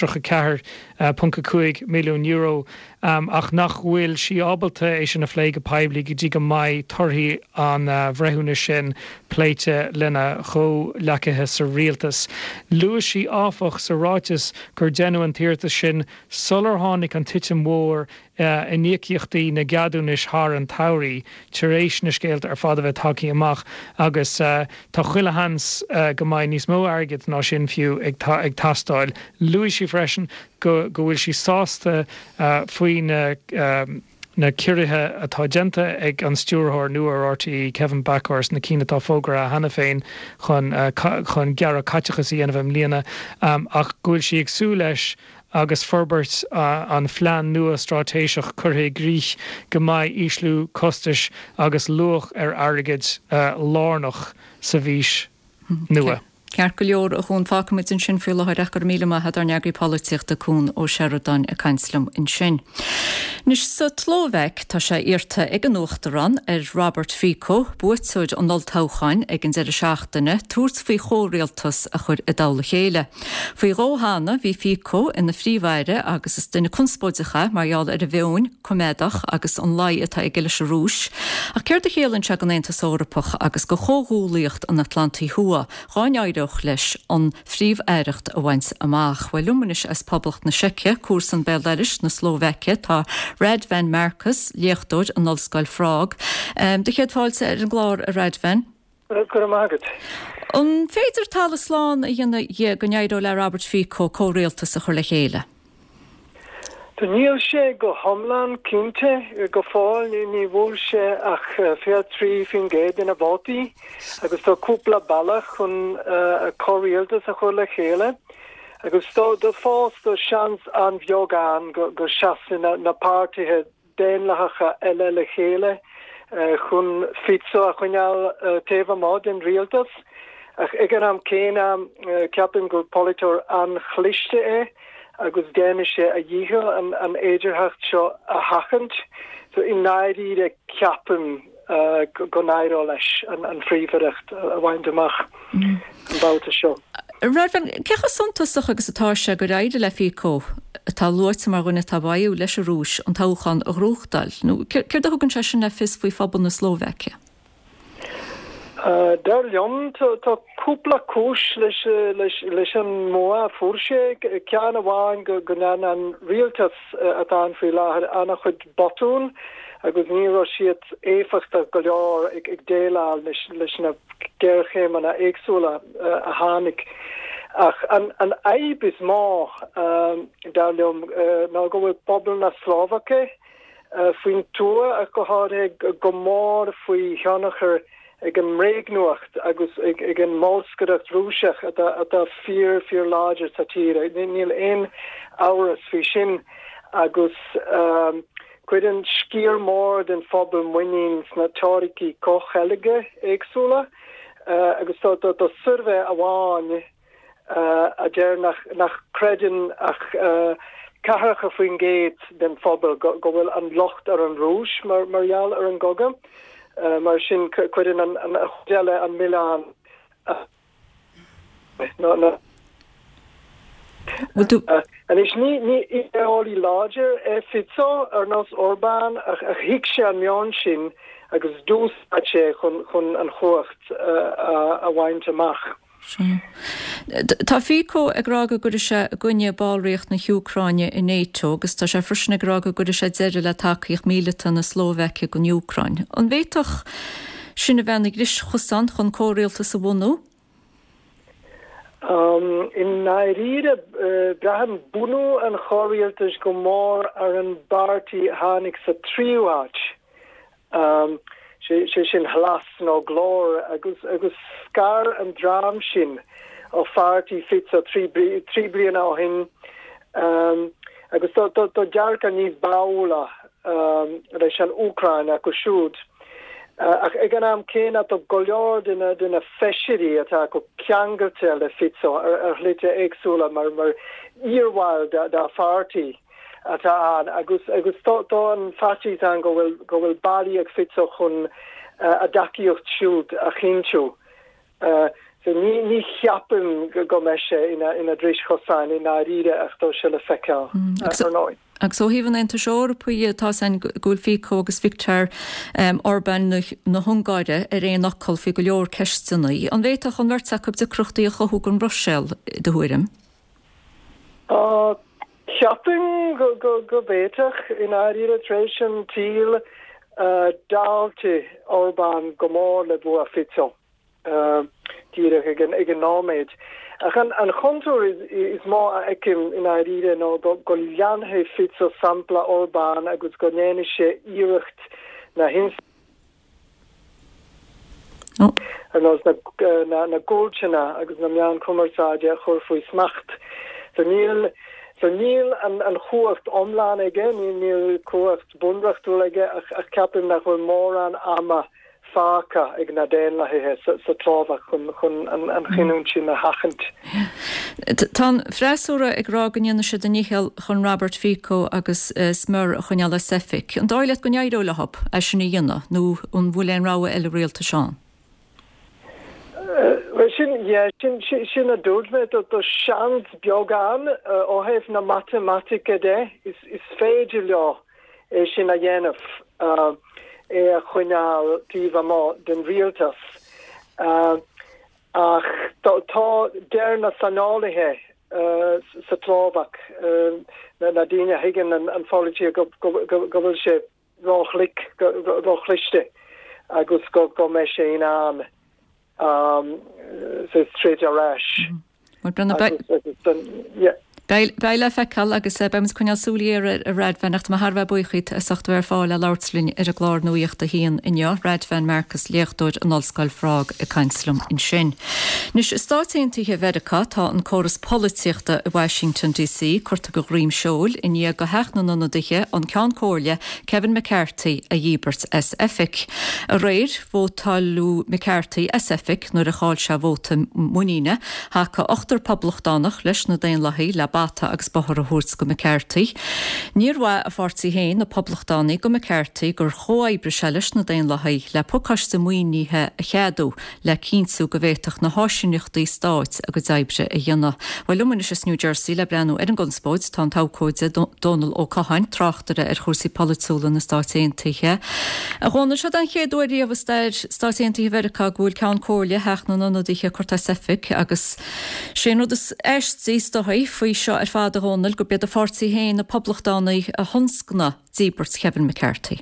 34.5 milliún ach nach bhfuil si ábalta é sin na phléige Peibli go dtí go maiid torthaí an bhreithúna sin pléite lena cho lecathe sa rialtas. Luas si áfach sa ráitis gur déanú an tíirta sin solar tháinig an tiite mór i níochtaí na gadúnis thar an tairí tar éis na scéalta ar fad a bheith tacaí amach agus tá chuile hans go maiid níos mó airgid ná sin fiú ag tastáil. Luas si freisin go bhfuil si sásta faoi na ciirithe atá genta ag an stúrthóir nua RTE Kevin Backhorst na cínatá fógra a hana féin chun gearra caitechas í anamh mbliana ach gúil si ag sú leis agus forbert an phlean nua strátéiseach curtha grích go maiid íslú costais agus luach ar airgid lárnach sa bhís nua. Cear go leor a chun fácamid in sin fiúla ar echar míle had ar neagraí políochta cún ó Sheridan a Cainslum in sin. Nus sa tlóveic tá sé irta ag an uachtarán ar Robert Fico, buaitsúid an noltáchain ag an zeir seachtaine, túirt faoi chóréaltas a chur i dála chéile. Faoi róhanna bhí Fico ina phríomhhaire agus is duine conspóidecha marall ar a bheún, comédach agus an lai atá ag giile se rúis. A céir de chéalann se an éanta sórapach agus go chóghúlaíocht an Atlantaí Thua, ráin leis an phríomh-éireacht a bhaint amach. Bhfuil lumanis as poblach na Seice, cuasan Belarus na Slóveice tá Redven Marcus, léochtúid an Ollscoil Frág. De chéad fáilte ar an glár a Redven? Gur mágad. An féidir tal sláán a dhéanana go neadú le Robert Fico córéaltas a chur le chéile? Tá níl sé go homlan cínte go fáil ní bhfuil sé ach fé trí fin géad in a bhátí agus tá cúpla bailach chun choíaltas a chuir le chéile agus tá do fás do seans an bheogán go seasin na pártaithe déanlacha eile le chéile chun fitso a chuineal taobh mád in rialtas ach ag am céine ceapan go polytóir an chlichte agus déine sé a dhíhe an éidirthacht seo a hachant, so in náirí de ceapan go náirá leis an phríomhaireacht a bhaint amach an báta seo. Radvan, cecha suntasach agus atá se go raide le fico tá luirta mar gona tá bhaú leis a rúis an táchan a rúchdal. Céir do thugann se sin le fis faoi fabal na Slovakia? Dar liom tá cúpla cúis leis an móa fúrse cean bháin go an rialtas atá an faoi láthair anna chud botún agus níró siad éfachta go leor ag déáil leis na géirchéim an éagsúla a hánig. Ach an aib is má dar liom ná go bhfuil pobl na Slovake faoin tua a go háir go mór faoi cheannachar ag an réagnuacht agus ag an málscodacht rúiseach a fear láidir sa tíre. Níl ein áras fao sin agus cuid an scír mór den fphobal muinins na táiricí cócheilige éagsúla agus tá surve a bháin a déir nach credin ach cahracha faoin géad den fphobal go bhfuil an locht ar an rúis marall ar an goga. Mar sin cuidan an déile an Milán an is ní áí láidir fitso ar nás Orbán a hiic sé an meán sin agus dús sé chun an chuacht a bhaint amach. Tá fico agrága go se gunne ballréocht na Ucraine in NATO, agus tá sé frisna agrága go sé deire le takeíoch míleta na Slovakia gon Ucrain. An bhéitoch sinna bhenig ris chusan chun córéalta sa bhú? In naíre brahan bunú an choréaltas go mór ar an bartí hánig sa tríúáit. sé sin hlas nó glór agus scar an drám sin ó fartí fit a trí blian á hin agus tó dearca níos bála leis an Ucrain a go siúd ach ag an am céine a go leor duna feisiirí atá go ceangalte le fitso ar lite éagsúla mar íorháil da fartí atá an agus tó an fatí an go bhfuil bailí ag fitso chun a daciíocht siúd a chinú. So ní cheapan go meise ina dris chosáin in áíre ach tó se le feicáil ar náid. Agus so híhann enta seóra puí tá san gúil fico agus Victor Orbán na Hungáide ar réon nachcail fi go leor ceistanaí. An bhéach an bhirrta go de cruchtaí a chothú an Brussel de thuirim? Shopping go béach in áíre tréisian tíl dáilte Orbán go mór le bu a fitso. Tíre ag an náméid. An chontor is má ekim in áíre nó go leanhe fitso sampla Orbán agus go néine sé íirecht na hins ar nás na gúltena agus na meán commerceáide a chur faoi smacht. So níl an chuacht omláin aige, níl chuacht bundrachtú aige ach ceapim nach bhfuil mór an ama fáca ag na déanlathe sa trábhach chun an chinún sin na hachant. Tá freisúra ag ráganna se denícheil chun Robert Fico agus smur chuneala Cefic. An dáile go neadúla hop a sinna dhéanana nó an bhfuil an ráha eile réalta seán. Sin a dúdme do seans beagán ó heh na matematica de is féidir leo é sin a dhéanamh é a chuineál tíomh má den rialtas ach tá déir na sanálathe sa tlábhach na daine higann an fáiltí go bhfuil sé ráchlichte agus go me sé an so straight a rash. Brenna Baile fecal agus bemas chuine súlíar a redfennacht má Harbh buchaid a sachtú fáil a láirtlinn ar a glár nuíocht a híon inneo redfen Marcus Lechtúid an Olscoil Frág a Cainslum in sin. Nus stáitionntaithe Vedacha tá an córas políochta i Washington DC chuirta go Ghrim Seoil in ní go heachnanudige an cean cóirle Kevin McCarthy a Yibert SFic. A réir bhótalú McCarthy SFic nuair a cháil se bhóta muíine ha go 8 poblblachtánach leis na daon lethaí le bata agus bothar a thuirt go McCarthy. Níorha a fáirtí héin na poblblachtánnaí go McCarthy gur chóibre se leis na daon lethaí le pucaiste muoíníthe a cheadú le cínsú go bhéiteach na háisineachtaí stáit agus daibre a dhéanana. Bhil lumanis is New Jersey le breanú ar an gunspóid tá tácóide Donald O'Cahain trachtare ar chósaí politsúla na stáitionntaithe. A ghána se an chéadúirí a bhsteir stáitionntaithe Vedacha gúil ceann cóirle heachnanundige chuirta SFic agus séanú is eistí stohaí faoi seo ar fád a ghánail go bead a fáirtí héin na poblblachtánnaí a thunscna Yibert Kevin McCarthy.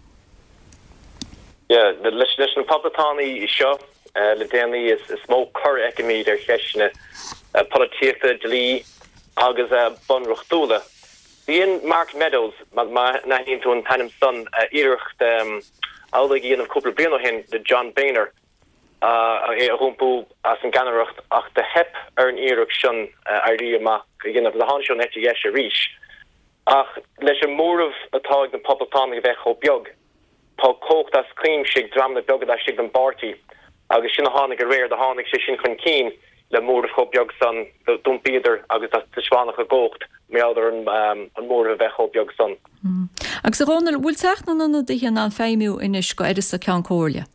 Ja, leis na poblblachtánnaí seo le déanaí is mó cur eicimíd ar cheisne políochta dlí agus bunreachtúla. Bhíon Mark Meadows na híonn tú an tanim son iirecht ála íonmh cúpla bliana hin de John Boehner é a rúmpú as an ganaracht ach de hep ar an iireach sin airí amach dhéanamh le háisiún éte dhéise ríis. Ach leis an mórmh atá na poblblachtánnaí bheith cho beag. Tá cócht as clím sig dram na beagad a sig an bartí agus sin hánig a réir de hánig sé sin chun cín le mórmh cho beag san dún bíidir agus de sbánach a gócht méidir an mórmh bheith cho beag san. Agus a ghánail bhfuil teachnanna de híon an féimiú inis go iris a ceann cóirle.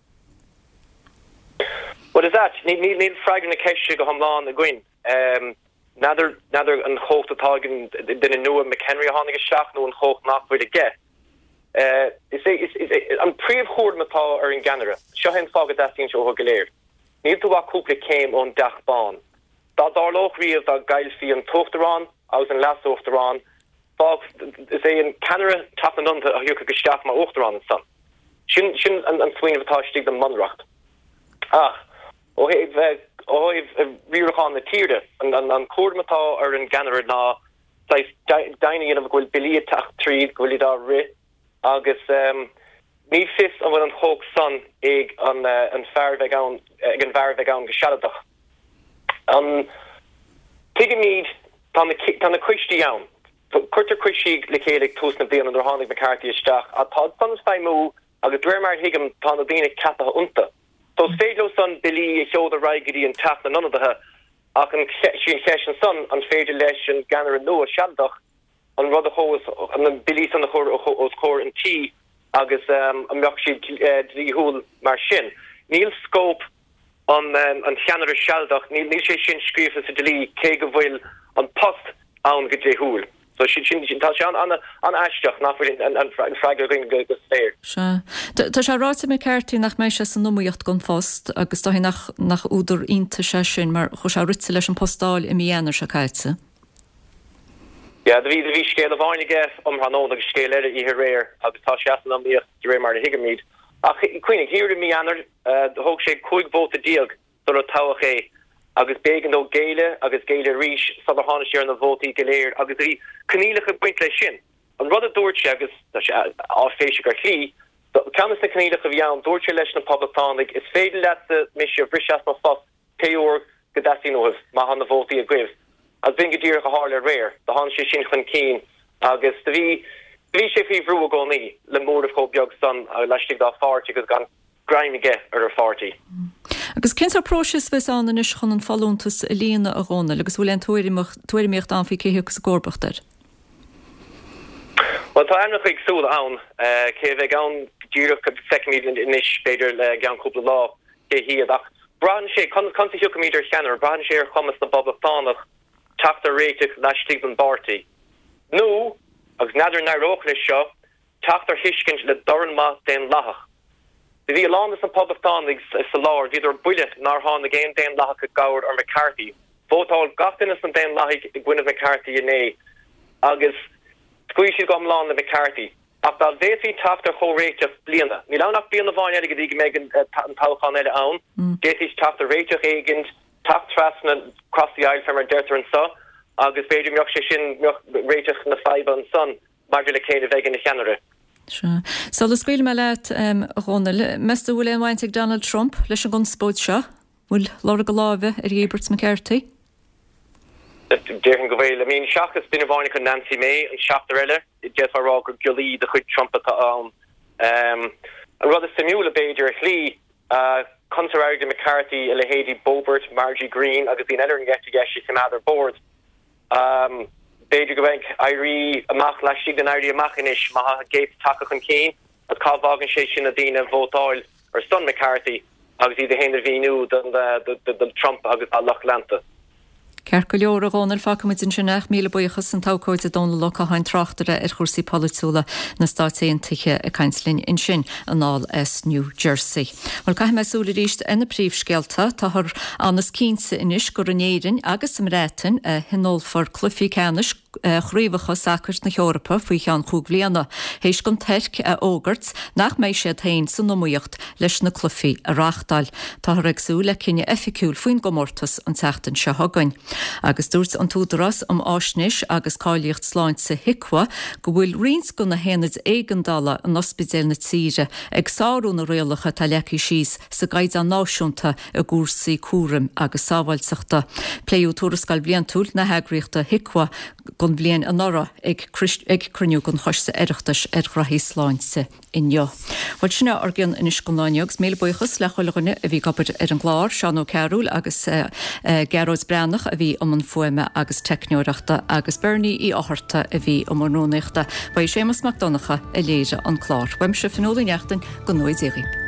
What is that? Need fragging a kesh go hamlan a gwyn. Nader an hocht atagen din a new McHenry hannig shaft no an hocht nach with a get. Is an pre hoord mata er in Ganara. Shahin fog that thing show geleerd. Need to wat couple came on dachbaan. Dat daar loch ri of dat geil fi an tofteran, I was in last ofteran. Fog is in Canara tappen on to you could staff my ofteran and son. Shin an swing of a stig the munracht. I've riúchan na tíre an cuamatá ar an Ganara ná daine anam gohfuil bilí tacht tríd gohfuil dá ri agus ní fis an bhfuil an chóg san ag an fearrheith an go seadach. An tuige míad tá na cuistí ann. Cuirtar cuistí le chéalaigh tús na bbliana an tháinig McCarthy isteach a tá san feimú agus dúir mar hiigem tá na daine capatha unta. So féidir son bilí a raigeí an tap na nonathe ach an chean son an féidir leis an Ganara nó a seadach an rud a chós an bilí san os chóir an tí agus an meach si dríhúil mar sin. Níl scóp an cheanar seadach níl sé sin scrífa sa dlí cé go bhfuil an post ann go dréhúil. So sin an eisteach nach an freigil go stéir. Tá sé ráite McCarthy nach mééis se san nóíocht gon fast agus tá nach úidir ínta sé sin mar chu se ritse leis an postáil i mihéanar se caiite. Ja, de bhí scéil a bhainige hanó agus scéile í réir agus tá sé an íocht ré mar a higamíd. Ach cuiinnig hiúr mihéanar thug sé chuig bóta díag do a táach é. Agus bégan ó géile agus géile ríis sabhána sé na bhótaí goléir agus í canílacha buint lei sin. An rud a dúirte agus á féise gur chlí, ceannas na canílacha bhí an dúirte leis na poblblachtánnaigh is féidir le mis bhrisas má fas peor go dasí nómh má han na bhótaí a gcuibh. As bin go dtír go hála réir, de han sé sin chun cín agus bhí sé fhí bhrú a gcónaí le mórmh cho beag san a leistigh dá fáirtí agus gan graimige ar fáirtí. Agus cin a prósis bheits an is chun an fallúntas a líana a ghána, agus bhfuil an tuairíocht an fi céhiúgus gcórbachtar. Well, tá annach ag súla ann, cé bheith gan dúrach go feicimíd inis beidir le gan cúpla lá cé hiad ach. Brahan sé, conta hiúcamíidir cheanar, brahan sé ar chumas na poblblachtánach tafta réiteach leistigh an bartaí. Nó, agus nadidir náróchna seo, taftar hiiscint le doran ma den lachach. Bhí alánas an poblblachtánnaigh sa láir idir buile nar hána géim den lachach a Gabhard ar McCarthy. Bótáil gatainnas an den lachach i Gwyneth McCarthy inné agus scuisí go amláin le McCarthy. Ach dá bhéhí taftar chóréiteach bliana. Ní lánach bliana bháin eile go dtí méid an táchán eile ann, déithís taftar réiteach éigint, taft trasna cross the aisle from our deirtar an sa, agus beidir mioch sé sin réiteach na 5 an son mar le chéad a bheith in na cheanre. So le scuil me leit Ronald, measta bhfuil an bhainteag Donald Trump leis an gunspóid seo, bhfuil lára go lábh Roberts McCarthy? Dearhan go bhfuil, seachas duine bháinnig chun Nancy May an seachtar eile, I dearrá gur giolí de chuid Trump atá an rud is simúla beidir a chlí Conservative McCarthy, Lady Bobert, Margie Green, agus bhíon eile an gceiste some other board. Beidir go bhainc airí amach leis den airí amach inis má géit takeach an céin, as cábhágan sé sin a dtíine vótáil ar son McCarthy, agus iad a héanamh víniú den Trump agus a Lochlanta. Ceir go leor a gánar facamid in sin 9 míle buchas an tácóid a dóna locha hain trachtara chúsaí polúla na státaíon tuiche a Cainslinn in sin anáil as New Jersey. Mal cai me súla ríist ina príomhscealta tá th annas 15 inis go ranéirin agus am réitin a hinolfar clufií canis chríomhacha sacart na Eorpa faoi chean chúg bliana. Héis gon terc a ógart nach méid sé tain san nóíocht leis na clufií a rachtáil. Tá agsú le cinenne efficúil faoin gomórtas an teachtain se hagain. Agus dúirt an túdarras am áisnis agus cáilíocht sláint sa hicwa go bhfuil rins go na héanaid éigendala an ospidéal na tíre ag sáú na réalacha tá lecí síos sa gaid an náisiúnta a gúrsaí cuaram agus sábhailteachta. Pléú túrascail bliantúil na heagríochta hicwa gon blian an nora ag cruniú gon choiste eireachtas rathí sláinte inneo. Bhaid sinna ar gin inis go náineogs méle buchas le choilganne a bhí gabir ar an gláir Seán Cearúil agus Geróid Brannach a bhí am an fuime agus techneoireachta agus Bernie í áharta a bhí am an nóneachta. Ba Séamus McDonacha a léire an chlár. Weim se fanolaíneachtain go nóid éirí.